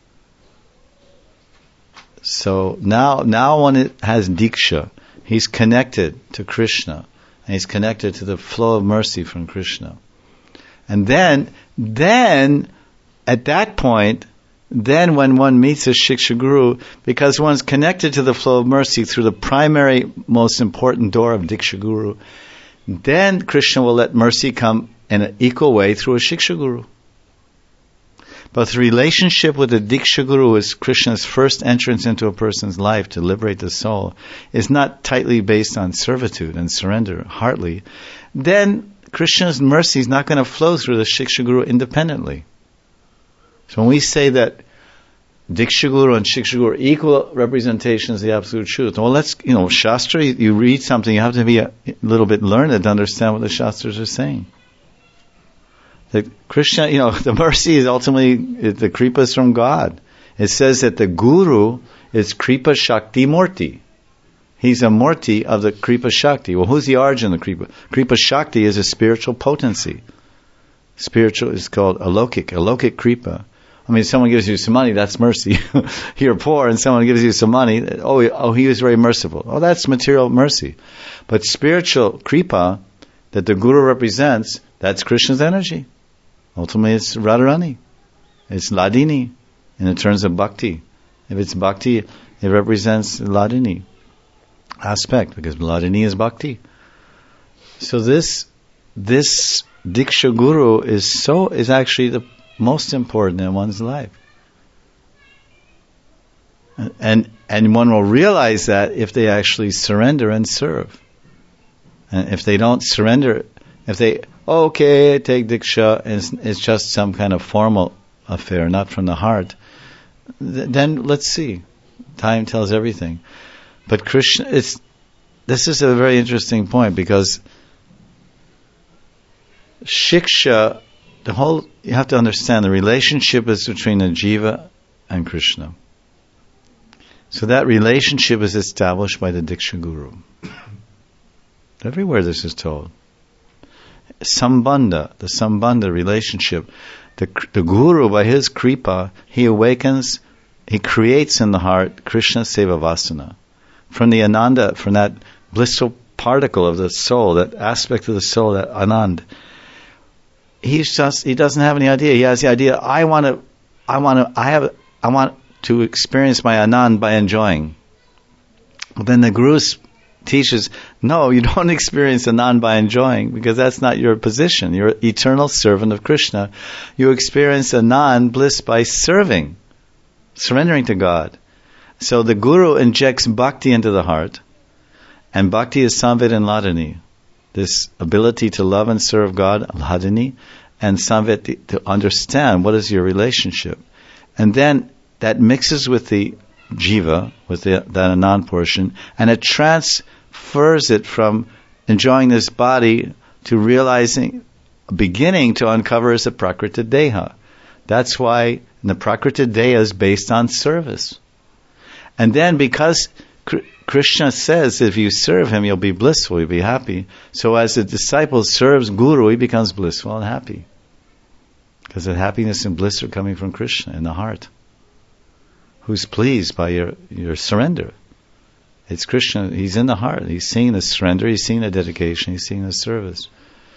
So now, now when it has diksha, he's connected to Krishna, and he's connected to the flow of mercy from Krishna. And then, then, at that point, then when one meets a Shiksha Guru, because one's connected to the flow of mercy through the primary, most important door of Diksha Guru, then Krishna will let mercy come in an equal way through a Shiksha Guru. But the relationship with the Diksha Guru is Krishna's first entrance into a person's life to liberate the soul, is not tightly based on servitude and surrender, heartily. Then Krishna's mercy is not going to flow through the Shiksha Guru independently. So when we say that Diksha Guru and Shiksha Guru are equal representations of the absolute truth, well, let's, you know, Shastra, you read something, you have to be a little bit learned to understand what the Shastras are saying. The Krishna, you know, the mercy is ultimately, the Kripa is from God. It says that the Guru is Kripa Shakti Murti. He's a Murti of the Kripa Shakti. Well, who's the origin of the Kripa? Kripa Shakti is a spiritual potency. Spiritual is called Alokik, Alokik Kripa. I mean, if someone gives you some money, that's mercy. You're poor and someone gives you some money, oh, oh, he was very merciful. Oh, that's material mercy. But spiritual Kripa that the Guru represents, that's Krishna's energy. Ultimately, it's Radharani. It's Ladini in the terms of bhakti. If it's bhakti, it represents Ladini aspect, because Ladini is bhakti. So this this Diksha Guru is so is actually the most important in one's life. And and one will realize that if they actually surrender and serve. And if they don't surrender, if they, oh, okay, take Diksha, and it's, it's just some kind of formal affair, not from the heart, th- then let's see. Time tells everything. But Krishna, it's, this is a very interesting point, because Shiksha, the whole, you have to understand the relationship is between the Jiva and Krishna. So that relationship is established by the Diksha Guru. Everywhere this is told. Sambandha, the Sambandha relationship, the, the Guru, by his Kripa, he awakens, he creates in the heart Krishna Seva Vasana. From the Ananda, from that blissful particle of the soul, that aspect of the soul, that Anand, he's just, he doesn't have any idea. He has the idea, I want to, I want to, I have, I want to experience my Anand by enjoying. But then the Guru teaches, no, you don't experience Anand by enjoying, because that's not your position. You're an eternal servant of Krishna. You experience Anand, bliss, by serving, surrendering to God. So the Guru injects bhakti into the heart, and bhakti is Samved and Ladini. This ability to love and serve God, Ladini, and Samved, to understand what is your relationship. And then that mixes with the Jiva, with the, that Anand portion, and it transfers it from enjoying this body to realizing, beginning to uncover as a Prakriti Deha. That's why the Prakriti Deha is based on service. And then because Krishna says if you serve him, you'll be blissful, you'll be happy. So as the disciple serves Guru, he becomes blissful and happy. Because the happiness and bliss are coming from Krishna in the heart, who's pleased by your, your surrender. It's Krishna, he's in the heart. He's seeing the surrender, he's seeing the dedication, he's seeing the service.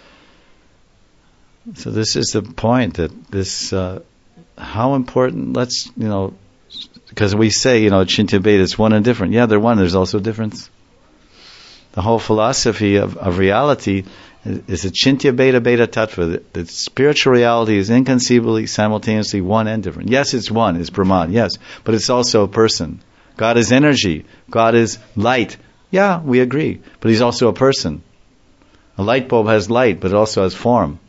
So this is the point, that this, uh, how important, let's, you know, because we say, you know, Chintya Bheda is one and different. Yeah, they're one, there's also a difference. the whole philosophy of, of reality is, is a Chintya Beta Beta Tattva. The, the spiritual reality is inconceivably, simultaneously one and different. Yes, it's one, it's Brahman, yes, but it's also a person. God is energy. God is light. Yeah, we agree. But He's also a person. A light bulb has light, but it also has form.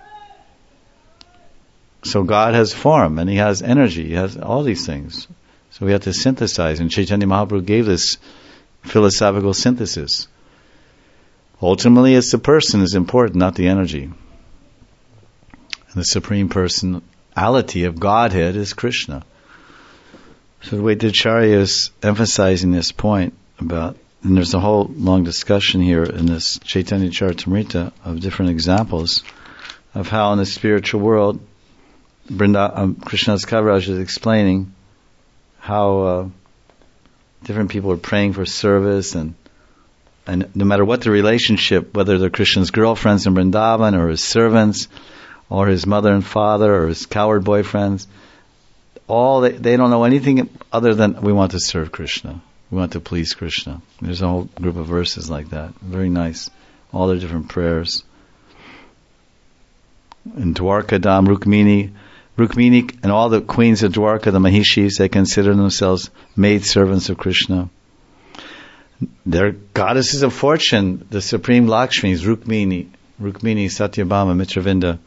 So God has form, and He has energy. He has all these things. So we have to synthesize. And Chaitanya Mahaprabhu gave this philosophical synthesis. Ultimately, it's the person is important, not the energy. And the Supreme Personality of Godhead is Krishna. So Vaidacharya is emphasizing this point about, and there's a whole long discussion here in this Chaitanya Charitamrita of different examples of how in the spiritual world, Brinda, um, Krishnadas Kaviraj is explaining how uh, different people are praying for service, and and no matter what the relationship, whether they're Krishna's girlfriends in Vrindavan, or his servants, or his mother and father, or his coward boyfriends, all they, they don't know anything other than we want to serve Krishna. We want to please Krishna. There's a whole group of verses like that. Very nice. All their different prayers. In Dwarka Dham, Rukmini, Rukmini and all the queens of Dwarka, the Mahishis, they consider themselves maid servants of Krishna. They're goddesses of fortune. The supreme Lakshmis, Rukmini, Rukmini, Satyabhama, Mitravinda.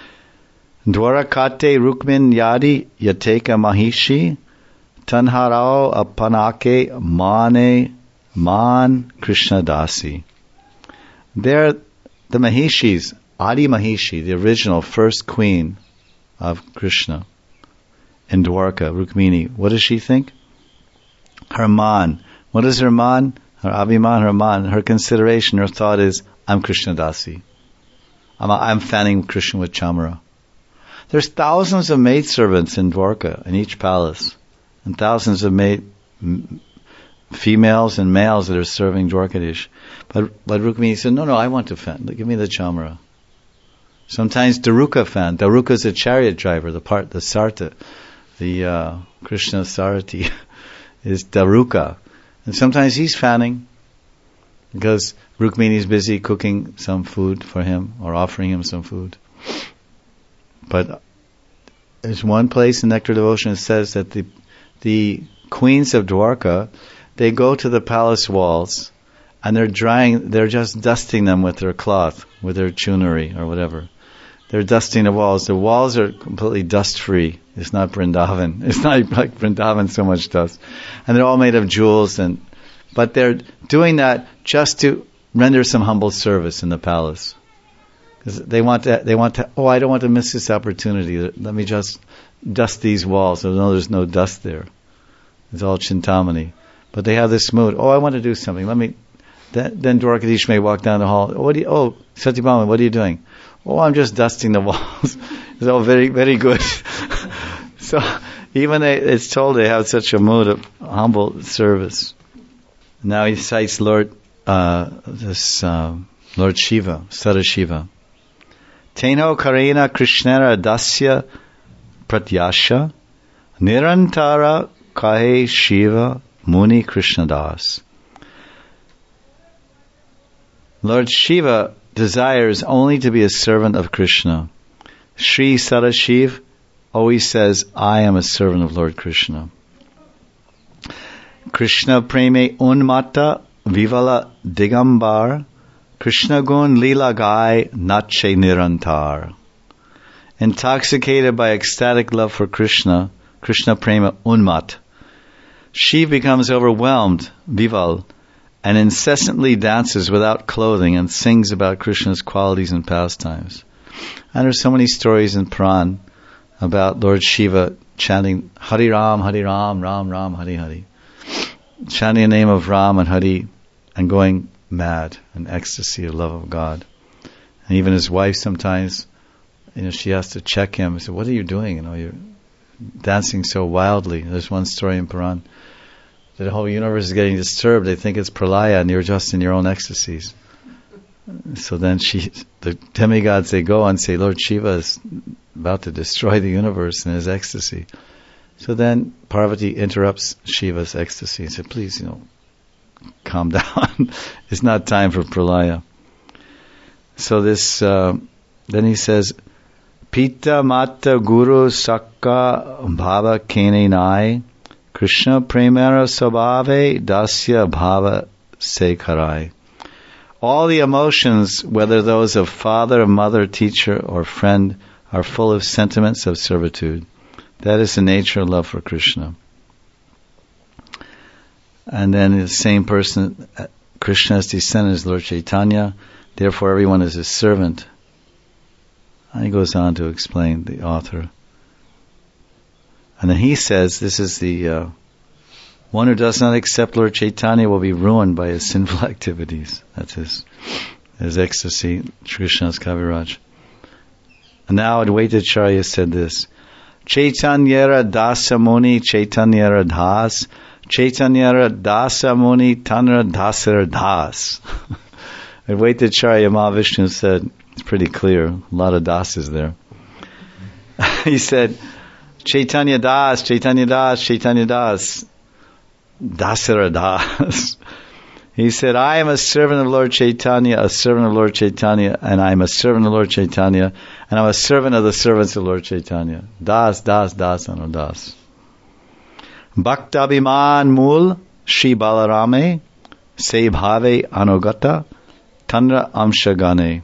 Dwarakate Rukmin Yadi Yateka Mahishi Tanharao Apanake Mane Man Krishna Dasi. They're the Mahishis, Adi Mahishi, the original first queen of Krishna in Dwarka, Rukmini. What does she think? Her man. What is her man? Her abhiman, her man. Her consideration, her thought is, I'm Krishna Dasi. I'm, I'm fanning Krishna with chamara. There's thousands of maidservants in Dwarka, in each palace, and thousands of maid, m- females and males that are serving Dwarkadish. But, but Rukmini said, no, no, I want to fan. Give me the chamara. Sometimes Daruka fan. Daruka is a chariot driver, the part, the Sarta, the uh, Krishna Sarati is Daruka. And sometimes he's fanning because Rukmini is busy cooking some food for him or offering him some food. But there's one place in Nectar Devotion that says that the the queens of Dwarka, they go to the palace walls and they're drying, they're just dusting them with their cloth, with their chunari or whatever. They're dusting the walls. The walls are completely dust free. It's not Vrindavan. It's not like Vrindavan, so much dust. And they're all made of jewels, and but they're doing that just to render some humble service in the palace. Because they want to, they want to, oh, I don't want to miss this opportunity. Let me just dust these walls. So no, there's no dust there. It's all Chintamani. But they have this mood. Oh, I want to do something. Let me. Then, then Dwarkadish may walk down the hall. What do you? Oh, Satyabhama, what are you doing? Oh, I'm just dusting the walls. It's all very, very good. So even they, it's told they have such a mood of humble service. Now he cites Lord, uh, this uh, Lord Shiva, Sadashiva. Teno Karena Krishnara Dasya Pratyasha Nirantara Kahe Shiva Muni Krishnadas. Lord Shiva desires only to be a servant of Krishna. Sri Sadashiv always says, I am a servant of Lord Krishna. Krishna preme unmata vivala digambar Krishna gun lila gai nache nirantar. Intoxicated by ecstatic love for Krishna, Krishna prema unmat, she becomes overwhelmed, vival, and incessantly dances without clothing and sings about Krishna's qualities and pastimes. And there's so many stories in Puran about Lord Shiva chanting Hari Ram, Hari Ram, Ram Ram, Hari Hari. Chanting the name of Ram and Hari and going mad in ecstasy of love of God. And even his wife sometimes, you know, she has to check him. She said, what are you doing? You know, you're dancing so wildly. There's one story in Puran. The whole universe is getting disturbed. They think it's pralaya and you're just in your own ecstasies. So then she, the demigods, they go and say, Lord Shiva is about to destroy the universe in his ecstasy. So then Parvati interrupts Shiva's ecstasy and said, please, you know, calm down. It's not time for pralaya. So this, uh, then he says, Pita Mata Guru Sakka Bhava Kene Nai Krishna Premara Sabhave Dasya Bhava Sekarai. All the emotions, whether those of father, mother, teacher, or friend, are full of sentiments of servitude. That is the nature of love for Krishna. And then the same person, Krishna has descended as Lord Chaitanya, therefore everyone is his servant. And he goes on to explain, the author. And then he says, this is the, uh, one who does not accept Lord Chaitanya will be ruined by his sinful activities. That's his, his ecstasy, Krishna's Kaviraj. And now Advaita Acharya said this, Chaitanyara Dasa Muni Chaitanyara Das, Chaitanyara Dasa Muni Tanra Dasara Das. Advaita Acharya Mahavishnu said, it's pretty clear, a lot of dasas there. He said, Chaitanya Das, Chaitanya Das, Chaitanya Das, Dasara Das. He said, I am a servant of Lord Chaitanya, a servant of Lord Chaitanya, and I am a servant of Lord Chaitanya, and I'm a servant of the servants of Lord Chaitanya. Das, Das, Das, and Das. Bhaktabhiman Mul Shri Balarame Se Bhave Anugata Tanra Amshagane.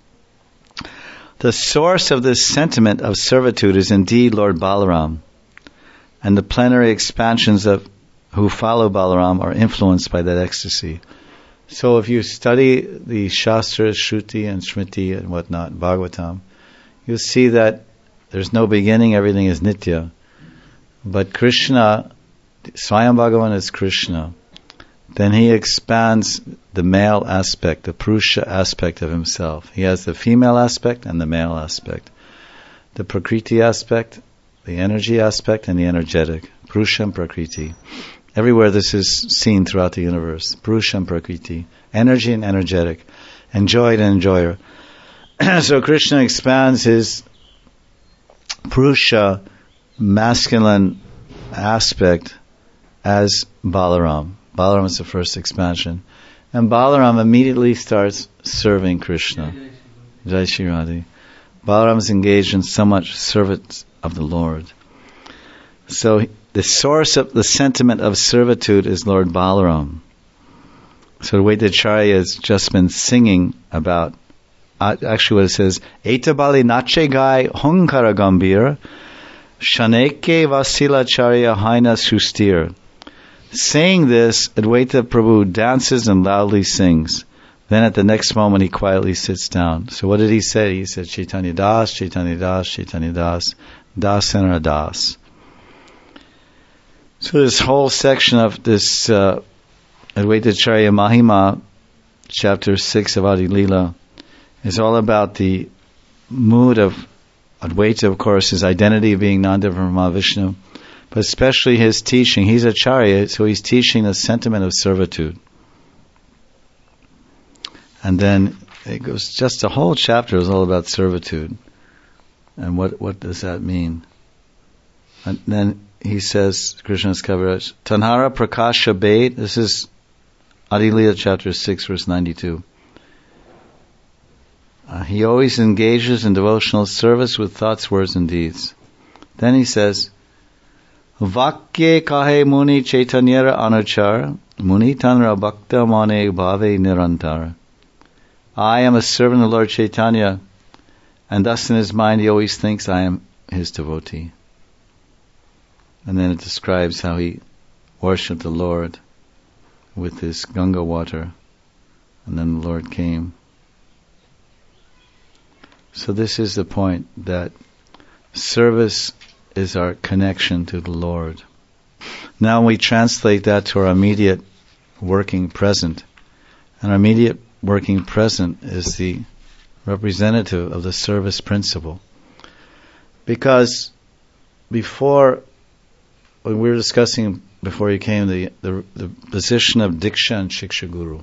The source of this sentiment of servitude is indeed Lord Balaram, and the plenary expansions of who follow Balaram are influenced by that ecstasy. So if you study the Shastras, Shruti and Smriti and whatnot, Bhagavatam, you'll see that there's no beginning, everything is Nitya. But Krishna, Swayam Bhagavan is Krishna. Then he expands the male aspect, the Purusha aspect of himself. He has the female aspect and the male aspect. The Prakriti aspect, the energy aspect, and the energetic. Purusha and Prakriti. Everywhere this is seen throughout the universe. Purusha and Prakriti. Energy and energetic. Enjoyed and enjoyer. So Krishna expands his Purusha masculine aspect as Balaram. Balaram is the first expansion. And Balaram immediately starts serving Krishna. Jai Shri Radhe. Balaram is engaged in so much service of the Lord. So the source of the sentiment of servitude is Lord Balaram. So the way that Acharya has just been singing about, uh, actually what it says, Eta Bali Nache Gai Honkara Gambir Shaneke Vasila Acharya Haina Sustir. Saying this, Advaita Prabhu dances and loudly sings. Then at the next moment he quietly sits down. So what did he say? He said Chaitanya Das, Chaitanya Das, Chaitanya Das, Das and Das. So this whole section of this uh, Advaita Acharya Mahima, chapter six of Adi Leela, is all about the mood of Advaita, of course, his identity of being non-different from Mahavishnu, but especially his teaching. He's Acharya, so he's teaching the sentiment of servitude. And then it goes, just the whole chapter is all about servitude. And what, what does that mean? And then he says, Krishna's Kaviraj, Tanhara Prakasha Bait, this is Adi Leela chapter six, verse ninety-two. Uh, he always engages in devotional service with thoughts, words, and deeds. Then he says, Vakye kahe muni chaitanyara anuchar, muni tanra bhakta mane bhave nirantar. I am a servant of Lord Chaitanya, and thus in his mind he always thinks I am his devotee. And then it describes how he worshipped the Lord with this Ganga water, and then the Lord came. So this is the point, that service is our connection to the Lord. Now we translate that to our immediate working present. And our immediate working present is the representative of the service principle. Because before, when we were discussing before you came, the, the, the position of Diksha and Shiksha Guru.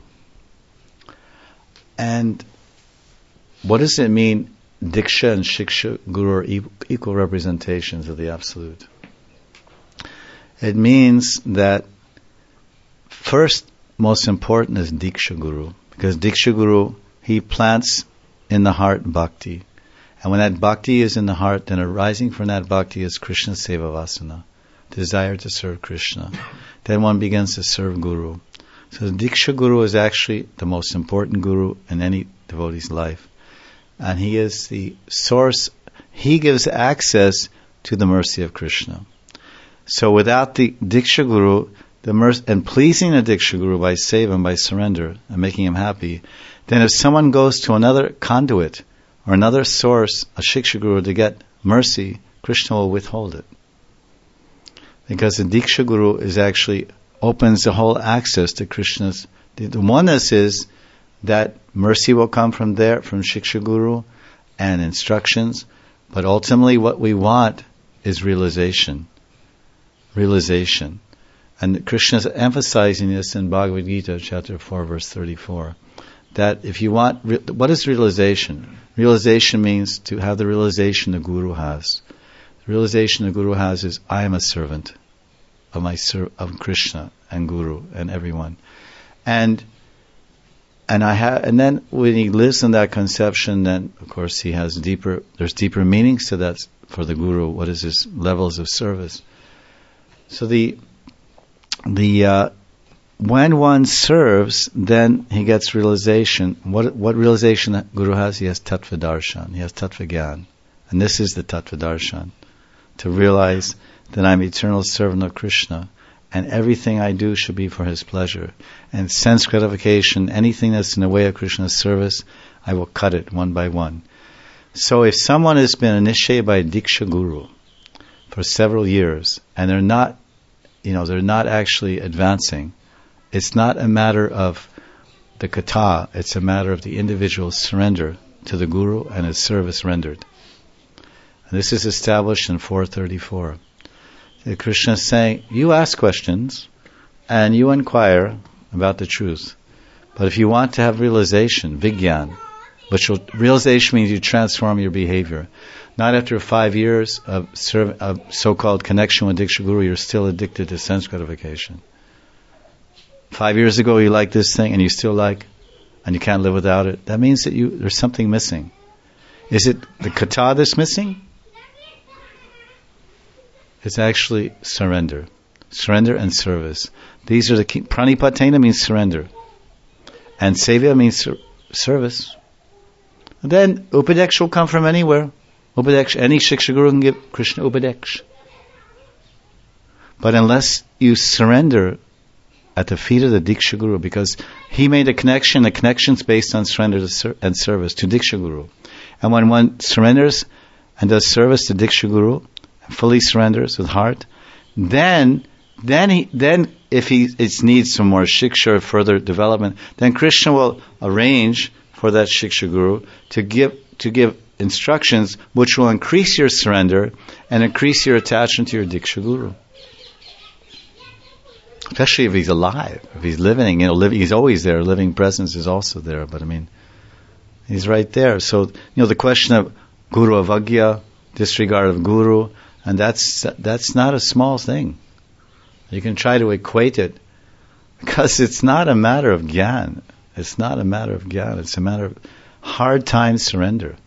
And what does it mean, Diksha and Shiksha Guru are equal representations of the Absolute? It means that first most important is Diksha Guru, because Diksha Guru, he plants in the heart bhakti. And when that bhakti is in the heart, then arising from that bhakti is Krishna Seva Vasana, desire to serve Krishna. Then one begins to serve Guru. So the Diksha Guru is actually the most important Guru in any devotee's life. And he is the source, he gives access to the mercy of Krishna. So without the Diksha Guru, the mercy, and pleasing the Diksha Guru by seva, by surrender, and making him happy, then if someone goes to another conduit, or another source, a Shiksha Guru, to get mercy, Krishna will withhold it. Because the Diksha Guru is actually opens the whole access to Krishna's. The, the oneness is that mercy will come from there, from Shiksha Guru and instructions, but ultimately what we want is realization. Realization. And Krishna is emphasizing this in Bhagavad Gita, chapter four, verse thirty-four. That if you want, what is realization? Realization means to have the realization the Guru has. The realization the Guru has is, I am a servant of my ser- of Krishna and Guru and everyone, and and I have, and then when he lives in that conception, then of course he has deeper. There's deeper meanings to that for the Guru. What is his levels of service? So the the uh, when one serves, then he gets realization. What what realization that Guru has? He has Tattva Darshan. He has Tattva Gyan. And this is the Tattva Darshan. To realize that I'm eternal servant of Krishna, and everything I do should be for his pleasure. And sense gratification, anything that's in the way of Krishna's service, I will cut it one by one. So if someone has been initiated by a Diksha Guru for several years, and they're not, you know, they're not actually advancing, it's not a matter of the kata, it's a matter of the individual's surrender to the Guru and his service rendered. And this is established in four thirty-four. Krishna is saying, you ask questions and you inquire about the truth. But if you want to have realization, Vigyan, which will, realization means you transform your behavior. Not after five years of, serv- of so-called connection with Diksha Guru, you're still addicted to sense gratification. Five years ago you liked this thing and you still like, and you can't live without it. That means that you there's something missing. Is it the kata that's missing? It's actually surrender. Surrender and service. These are the key. Pranipatena means surrender. And sevya means ser- service. And then upadeksha will come from anywhere. Upadeksha, any Shiksha Guru can give Krishna upadeksha. But unless you surrender at the feet of the Diksha Guru, because he made a connection, the connection's based on surrender to ser- and service to Diksha Guru. And when one surrenders and does service to Diksha Guru, fully surrenders with heart, then then he then if he it needs some more shiksha or further development, then Krishna will arrange for that Shiksha Guru to give to give instructions which will increase your surrender and increase your attachment to your Diksha Guru. Especially if he's alive, if he's living, you know, living, he's always there. Living presence is also there, but I mean, he's right there. So, you know, the question of Guru Avagya, disregard of Guru, and that's that's not a small thing. You can try to equate it, because it's not a matter of gyan. It's not a matter of gyan. It's a matter of hard time surrender.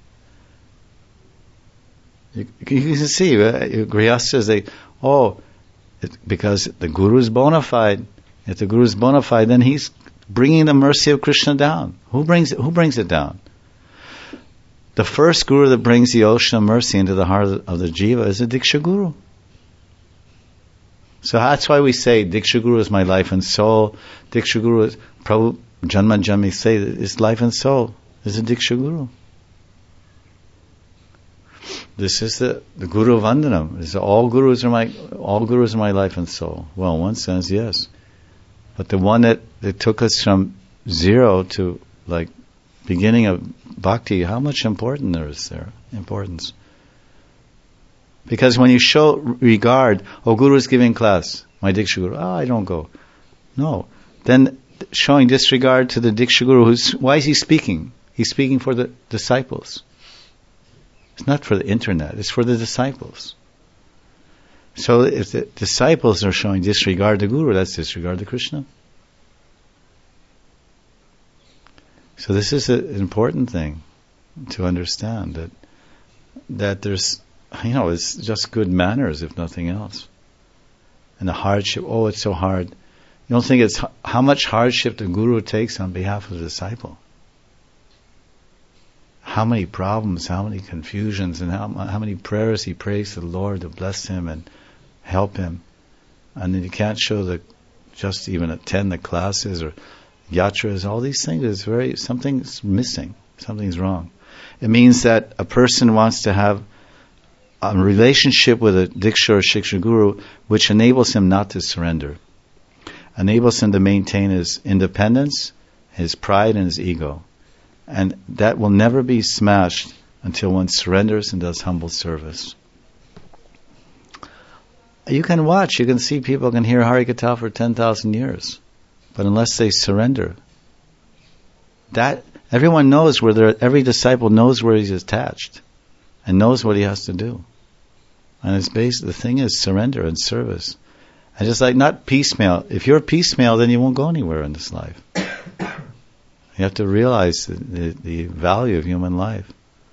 You, you can see, uh, Grihasthas, they, oh, it, because the Guru is bona fide. If the Guru is bona fide, then he's bringing the mercy of Krishna down. Who brings it, who brings it down? The first Guru that brings the ocean of mercy into the heart of the Jiva is a Diksha Guru. So that's why we say Diksha Guru is my life and soul. Diksha Guru is Prabhu Janma Janmi say is life and soul. Is a Diksha Guru. This is the, the Guru Vandanam. Is all gurus are my all gurus are my life and soul. Well, in one sense, yes. But the one that, that took us from zero to like beginning of bhakti, how much important there is there? Importance. Because when you show regard, oh, Guru is giving class, my Diksha Guru, oh, I don't go. No. Then showing disregard to the Diksha Guru, who's, why is he speaking? He's speaking for the disciples. It's not for the internet, it's for the disciples. So if the disciples are showing disregard to Guru, that's disregard to Krishna. So this is an important thing to understand, that that there's, you know, it's just good manners, if nothing else. And the hardship, oh, it's so hard. You don't think it's how much hardship the Guru takes on behalf of the disciple. How many problems, how many confusions, and how, how many prayers he prays to the Lord to bless him and help him. And then you can't show the, just even attend the classes or yatras, all these things. It's very, something's missing, something's wrong. It means that a person wants to have a relationship with a Diksha or Shiksha Guru which enables him not to surrender, enables him to maintain his independence, his pride, and his ego. And that will never be smashed until one surrenders and does humble service. You can watch, you can see people can hear Harikatha for ten thousand years, but unless they surrender, that everyone knows where they're, every disciple knows where he's attached and knows what he has to do. And it's based, the thing is surrender and service. And just like not piecemeal. If you're piecemeal, then you won't go anywhere in this life. You have to realize the, the, the value of human life.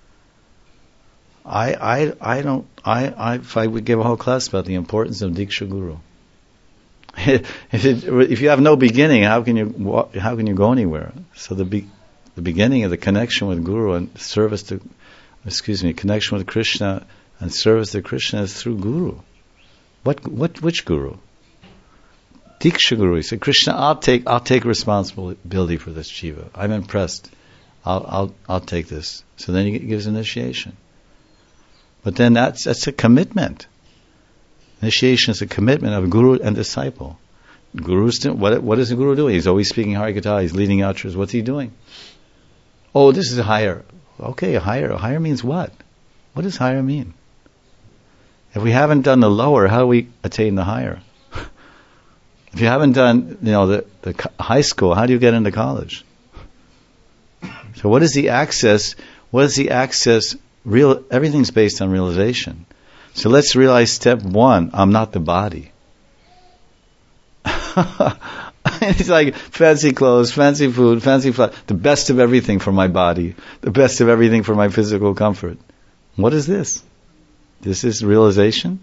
I I I don't I, I if I would give a whole class about the importance of Diksha Guru. if it, if you have no beginning, how can you how can you go anywhere? So the be, the beginning of the connection with Guru and service to, excuse me, connection with Krishna and service to Krishna is through Guru. What what which Guru? Diksha Guru. He said, Krishna, I'll take I'll take responsibility for this jiva. I'm impressed. I'll I'll I'll take this. So then he gives initiation. But then that's that's a commitment. Initiation is a commitment of guru and disciple. Guru's what what is the Guru doing? He's always speaking Harikatha, he's leading yatras. What's he doing? Oh, this is a higher. Okay, a higher. A higher means what? What does higher mean? If we haven't done the lower, how do we attain the higher? If you haven't done, you know, the, the high school, how do you get into college? So what is the access? What is the access? Real, everything's based on realization. So let's realize step one, I'm not the body. It's like fancy clothes, fancy food, fancy flight, the best of everything for my body, the best of everything for my physical comfort. What is this? This is realization?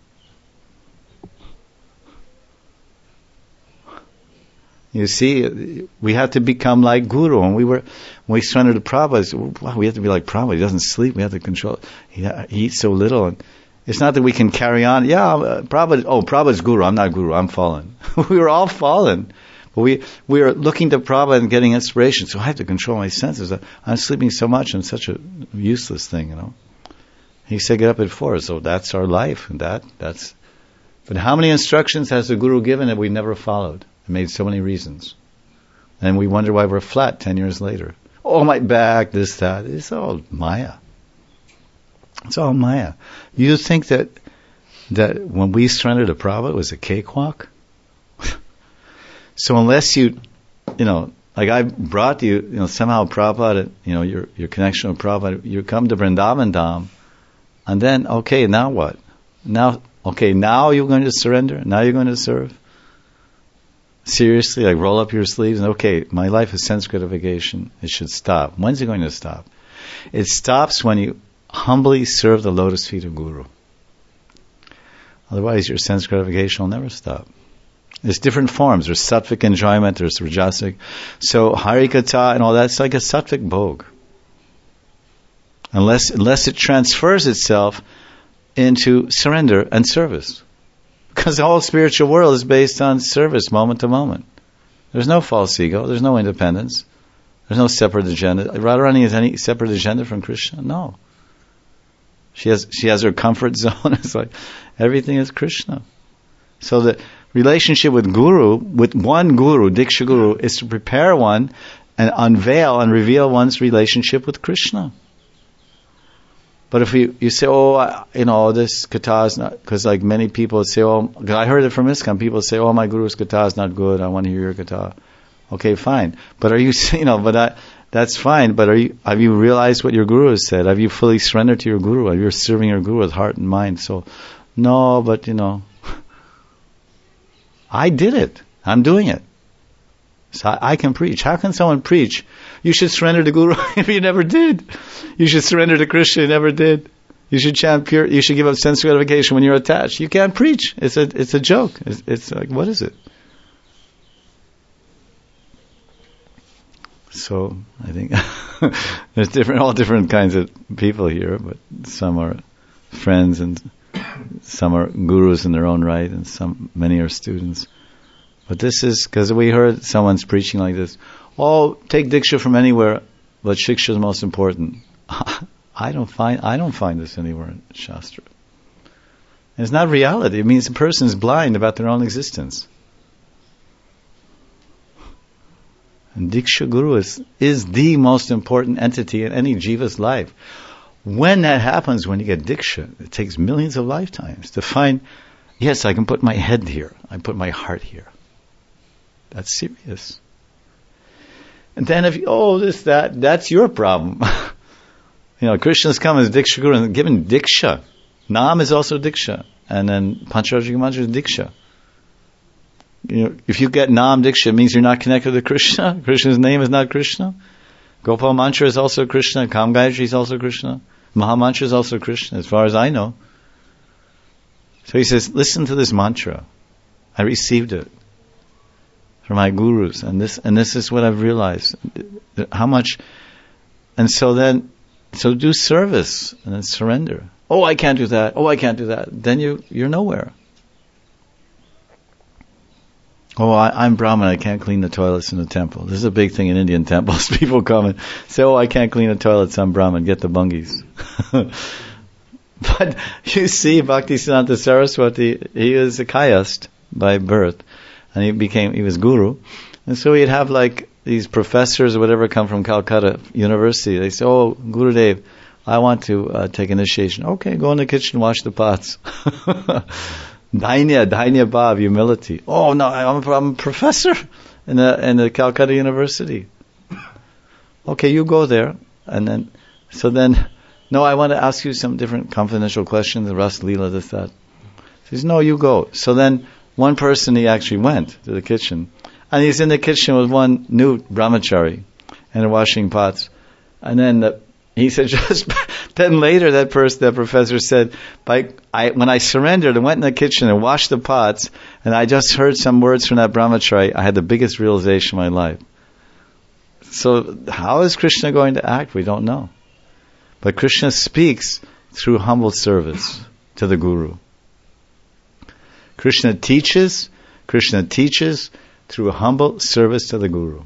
You see, we have to become like Guru. When we were, when we surrendered to Prabhupada, wow, we have to be like Prabhupada. He doesn't sleep. We have to control. He, he eats so little, and it's not that we can carry on. Yeah, uh, Prabhupada. Oh, Prabhupada's Guru. I'm not Guru. I'm fallen. We were all fallen, but we we are looking to Prabhupada and getting inspiration. So I have to control my senses. I'm sleeping so much, and such a useless thing, you know. He said, get up at four. So that's our life, and that that's. But how many instructions has the Guru given that we never followed? It made so many reasons. And we wonder why we're flat ten years later. Oh, my back, this, that. It's all Maya. It's all Maya. You think that that when we surrendered to Prabhupada, it was a cakewalk? So unless you, you know, like I brought you, you know, somehow Prabhupada, you know, your your connection with Prabhupada, you come to Vrindavan Dham, and then, okay, now what? Now, okay, now you're going to surrender? Now you're going to serve? Seriously, like roll up your sleeves and okay, my life is sense gratification. It should stop. When's it going to stop? It stops when you humbly serve the lotus feet of Guru. Otherwise, your sense gratification will never stop. There's different forms. There's sattvic enjoyment. There's rajasic. So Harikatha and all that's like a sattvic bhog. Unless unless it transfers itself into surrender and service. Because the whole spiritual world is based on service, moment to moment. There's no false ego. There's no independence. There's no separate agenda. Radharani has any separate agenda from Krishna? No. She has she has her comfort zone. It's like everything is Krishna. So the relationship with Guru, with one Guru, Diksha Guru, is to prepare one and unveil and reveal one's relationship with Krishna. But if you, you say, oh, I, you know, this katha is not, because like many people say, oh, I heard it from ISKCON, people say, oh, my Guru's katha is not good, I want to hear your katha. Okay, fine. But are you, you know, but I, that's fine, but are you, have you realized what your Guru has said? Have you fully surrendered to your Guru? Are you serving your Guru with heart and mind? So, no, but you know, I did it. I'm doing it. So I, I can preach. How can someone preach? You should surrender to Guru if you never did. You should surrender to Krishna, you never did. You should chant pure, you should give up sense gratification when you're attached. You can't preach. It's a, it's a joke. It's, it's like, what is it? So, I think there's different, all different kinds of people here, but some are friends and some are gurus in their own right and some, many are students. But this is, because we heard someone's preaching like this, oh, take Diksha from anywhere, but Shiksha is most important. I don't find I don't find this anywhere in Shastra. And it's not reality. It means the person is blind about their own existence. And Diksha Guru is, is the most important entity in any jiva's life. When that happens, when you get Diksha, it takes millions of lifetimes to find, yes, I can put my head here. I put my heart here. That's serious. And then if you, oh, this, that, that's your problem. You know, Krishna's come as Diksha Guru and given Diksha. Nam is also Diksha. And then Pancharajika Mantra is Diksha. You know, if you get Nam Diksha, it means you're not connected to Krishna. Krishna's name is not Krishna. Gopal Mantra is also Krishna. Kam Gayatri is also Krishna. Maha Mantra is also Krishna, as far as I know. So he says, listen to this mantra. I received it from my gurus. And this, and this is what I've realized. How much, and so then, so do service and then surrender. Oh, I can't do that. Oh, I can't do that. Then you, you're nowhere. Oh, I, I'm Brahmin. I can't clean the toilets in the temple. This is a big thing in Indian temples. People come and say, oh, I can't clean the toilets. I'm Brahmin. Get the bungis. But you see, Bhaktisiddhanta Saraswati, he was a Kayast by birth. And he became, he was guru. And so he'd have like these professors or whatever come from Calcutta University. They say, oh, Gurudev, I want to uh, take initiation. Okay, go in the kitchen, wash the pots. Dainya, Dainya Bhav, humility. Oh, no, I'm a, I'm a professor in the, in the Calcutta University. Okay, you go there. And then, so then, no, I want to ask you some different confidential questions, Ras Leela, this, that. He says, no, you go. So then, one person, he actually went to the kitchen. And he's in the kitchen with one new brahmachari and washing pots. And then the, he said, just then later that person, that professor said, by, I, when I surrendered and went in the kitchen and washed the pots, and I just heard some words from that brahmachari, I had the biggest realization of my life. So how is Krishna going to act? We don't know. But Krishna speaks through humble service to the Guru. Krishna teaches, Krishna teaches through humble service to the Guru.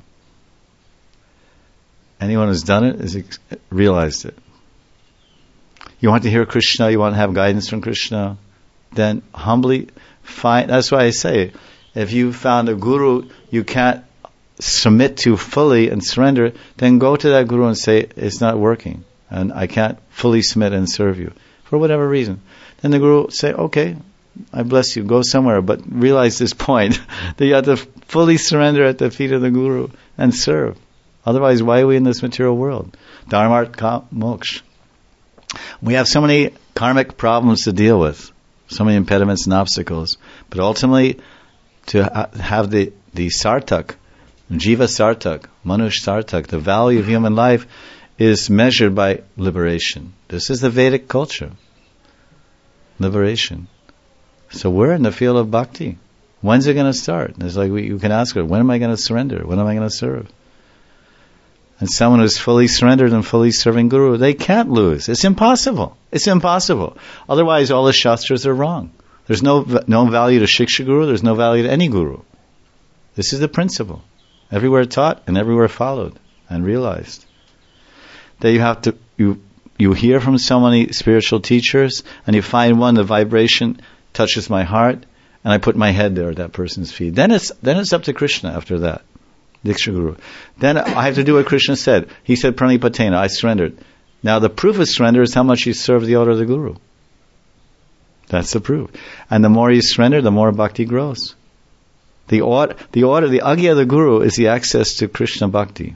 Anyone who's done it has ex- realized it. You want to hear Krishna, you want to have guidance from Krishna, then humbly find, that's why I say, if you found a Guru you can't submit to fully and surrender, then go to that Guru and say, it's not working, and I can't fully submit and serve you, for whatever reason. Then the Guru will say, okay, I bless you, go somewhere, but realize this point, that you have to fully surrender at the feet of the Guru and serve. Otherwise, why are we in this material world? Dharmartha moksha. We have so many karmic problems to deal with, so many impediments and obstacles, but ultimately, to ha- have the, the sartak, jiva sartak, manush sartak, the value of human life is measured by liberation. This is the Vedic culture. Liberation. So we're in the field of bhakti. When's it going to start? It's like we, you can ask her, when am I going to surrender? When am I going to serve? And someone who's fully surrendered and fully serving Guru, they can't lose. It's impossible. It's impossible. Otherwise, all the shastras are wrong. There's no no value to Shiksha Guru. There's no value to any Guru. This is the principle. Everywhere taught and everywhere followed and realized. That you have to, you you hear from so many spiritual teachers and you find one, the vibration touches my heart, and I put my head there at that person's feet. Then it's then it's up to Krishna after that. Diksha Guru. Then I have to do what Krishna said. He said, Pranipatena, I surrendered. Now the proof of surrender is how much you serve the order of the Guru. That's the proof. And the more you surrender, the more bhakti grows. The order, the order, the agya of the Guru is the access to Krishna bhakti.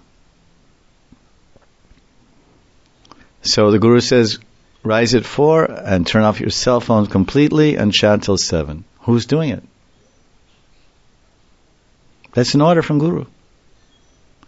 So the Guru says, rise at four and turn off your cell phone completely and chant till seven. Who's doing it? That's an order from Guru.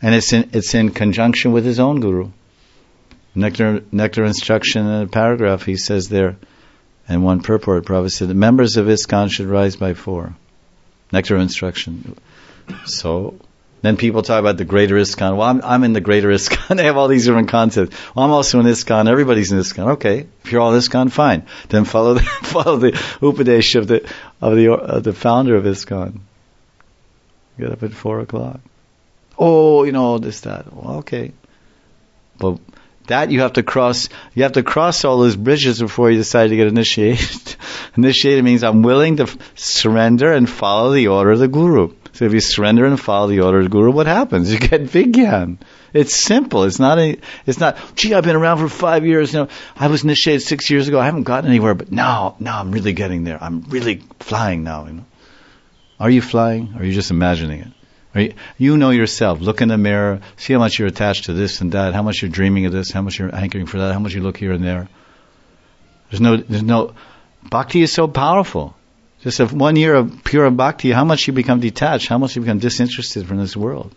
And it's in, it's in conjunction with his own guru. Nectar, Nectar Instruction in a paragraph, he says there, and one purport, Prabhupada said, the members of ISKCON should rise by four. Nectar Instruction. So, then people talk about the greater ISKCON. Well, I'm, I'm in the greater ISKCON. They have all these different concepts. Well, I'm also in ISKCON. Everybody's in ISKCON. Okay, if you're all ISKCON, fine. Then follow the, follow the Upadesh of the, of the, of the founder of ISKCON. Get up at four o'clock. Oh, you know, this, that. Well, okay. But that you have to cross, you have to cross all those bridges before you decide to get initiated. Initiated means I'm willing to f- surrender and follow the order of the Guru. So if you surrender and follow the order of the Guru, what happens? You get Vigyan. It's simple. It's not a, it's not, gee, I've been around for five years. You know, I was initiated six years ago. I haven't gotten anywhere, but now, now I'm really getting there. I'm really flying now. You know? Are you flying? Or are you just imagining it? You, you know yourself. Look in the mirror. See how much you're attached to this and that. How much you're dreaming of this. How much you're hankering for that. How much you look here and there. There's no, there's no. Bhakti is so powerful. Just if one year of pure bhakti, how much you become detached. How much you become disinterested from this world.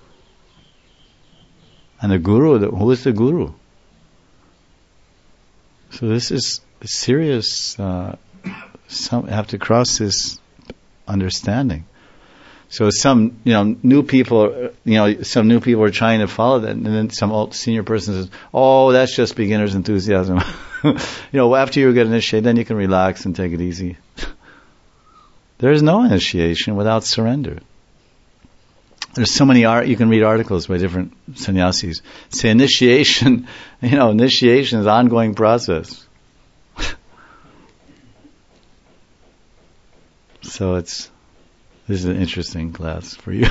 And the guru, the, who is the guru? So this is serious. Uh, some have to cross this understanding. So some, you know, new people, you know, some new people are trying to follow that, and then some old senior person says, "Oh, that's just beginner's enthusiasm." You know, after you get initiated, then you can relax and take it easy. There is no initiation without surrender. There's so many art you can read articles by different sannyasis. Say initiation, you know, initiation is an ongoing process. So it's. This is an interesting class for you.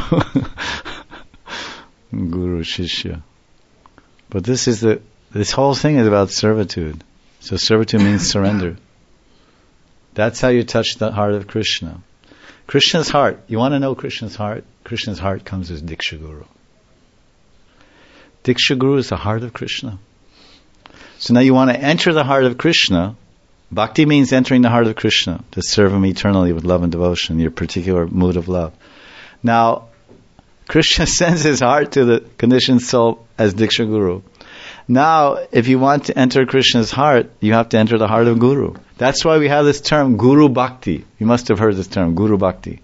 Guru Shishya. But this is the, this whole thing is about servitude. So servitude means surrender. That's how you touch the heart of Krishna. Krishna's heart, you want to know Krishna's heart? Krishna's heart comes as Diksha Guru. Diksha Guru is the heart of Krishna. So now you want to enter the heart of Krishna. Bhakti means entering the heart of Krishna, to serve Him eternally with love and devotion, your particular mood of love. Now, Krishna sends His heart to the conditioned soul as Diksha Guru. Now, if you want to enter Krishna's heart, you have to enter the heart of Guru. That's why we have this term, Guru Bhakti. You must have heard this term, Guru Bhakti.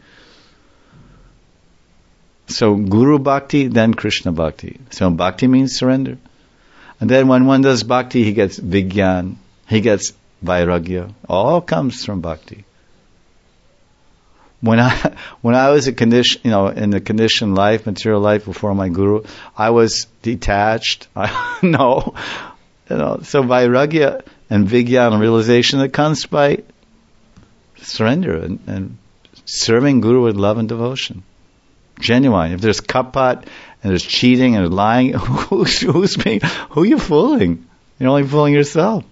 So, Guru Bhakti, then Krishna Bhakti. So, Bhakti means surrender. And then when one does Bhakti, he gets Vigyan, he gets Vairagya, all comes from bhakti. When I when I was a condition, you know, in the conditioned life, material life before my guru, I was detached. I no, you know. So Vairagya and Vigyan and realization that comes by surrender and, and serving guru with love and devotion, genuine. If there's kapat and there's cheating and lying, who's who's being who are you fooling? You're only fooling yourself.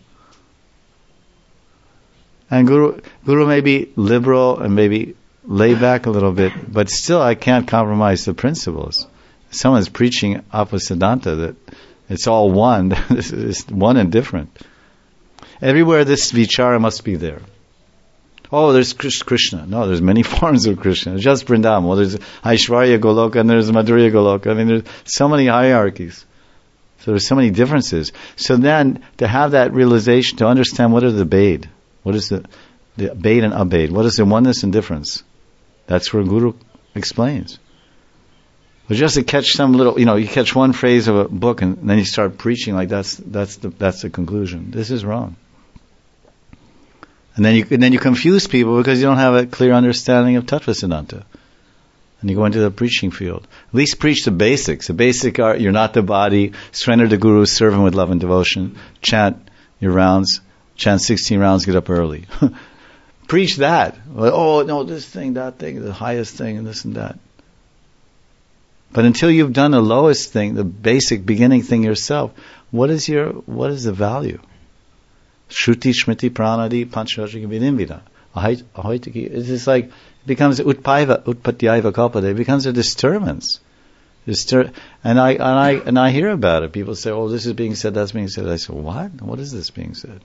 And Guru, Guru may be liberal and maybe lay back a little bit, but still I can't compromise the principles. Someone's preaching Apasiddhanta, that it's all one, it's one and different. Everywhere this vichara must be there. Oh, there's Krishna. No, there's many forms of Krishna. There's just Vrindavan. Well, there's Aishwarya Goloka and there's Madhurya Goloka. I mean, there's so many hierarchies. So there's so many differences. So then, to have that realization, to understand what are the Bhed, what is the, the Bhed and Abhed? What is the oneness and difference? That's where Guru explains. But just to catch some little, you know, you catch one phrase of a book and then you start preaching like that's that's the that's the conclusion. This is wrong. And then you and then you confuse people because you don't have a clear understanding of Tattva Siddhanta. And you go into the preaching field. At least preach the basics. The basic are you're not the body. Surrender to Guru. Serve Him with love and devotion. Chant your rounds. Chant sixteen rounds, get up early. Preach that. Oh, no, this thing, that thing, the highest thing, and this and that. But until you've done the lowest thing, the basic beginning thing yourself, what is your, what is the value? Shruti, Shmriti, Pranadi, Pancharatrika Vidinvida. It's just like, it becomes utpaiva, utpatyaiva kalpade. It becomes a disturbance. Distur- and I, and I, and I hear about it. People say, oh, this is being said, that's being said. I say, what? What is this being said?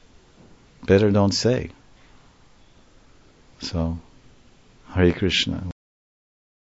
Better don't say. So, Hare Krishna.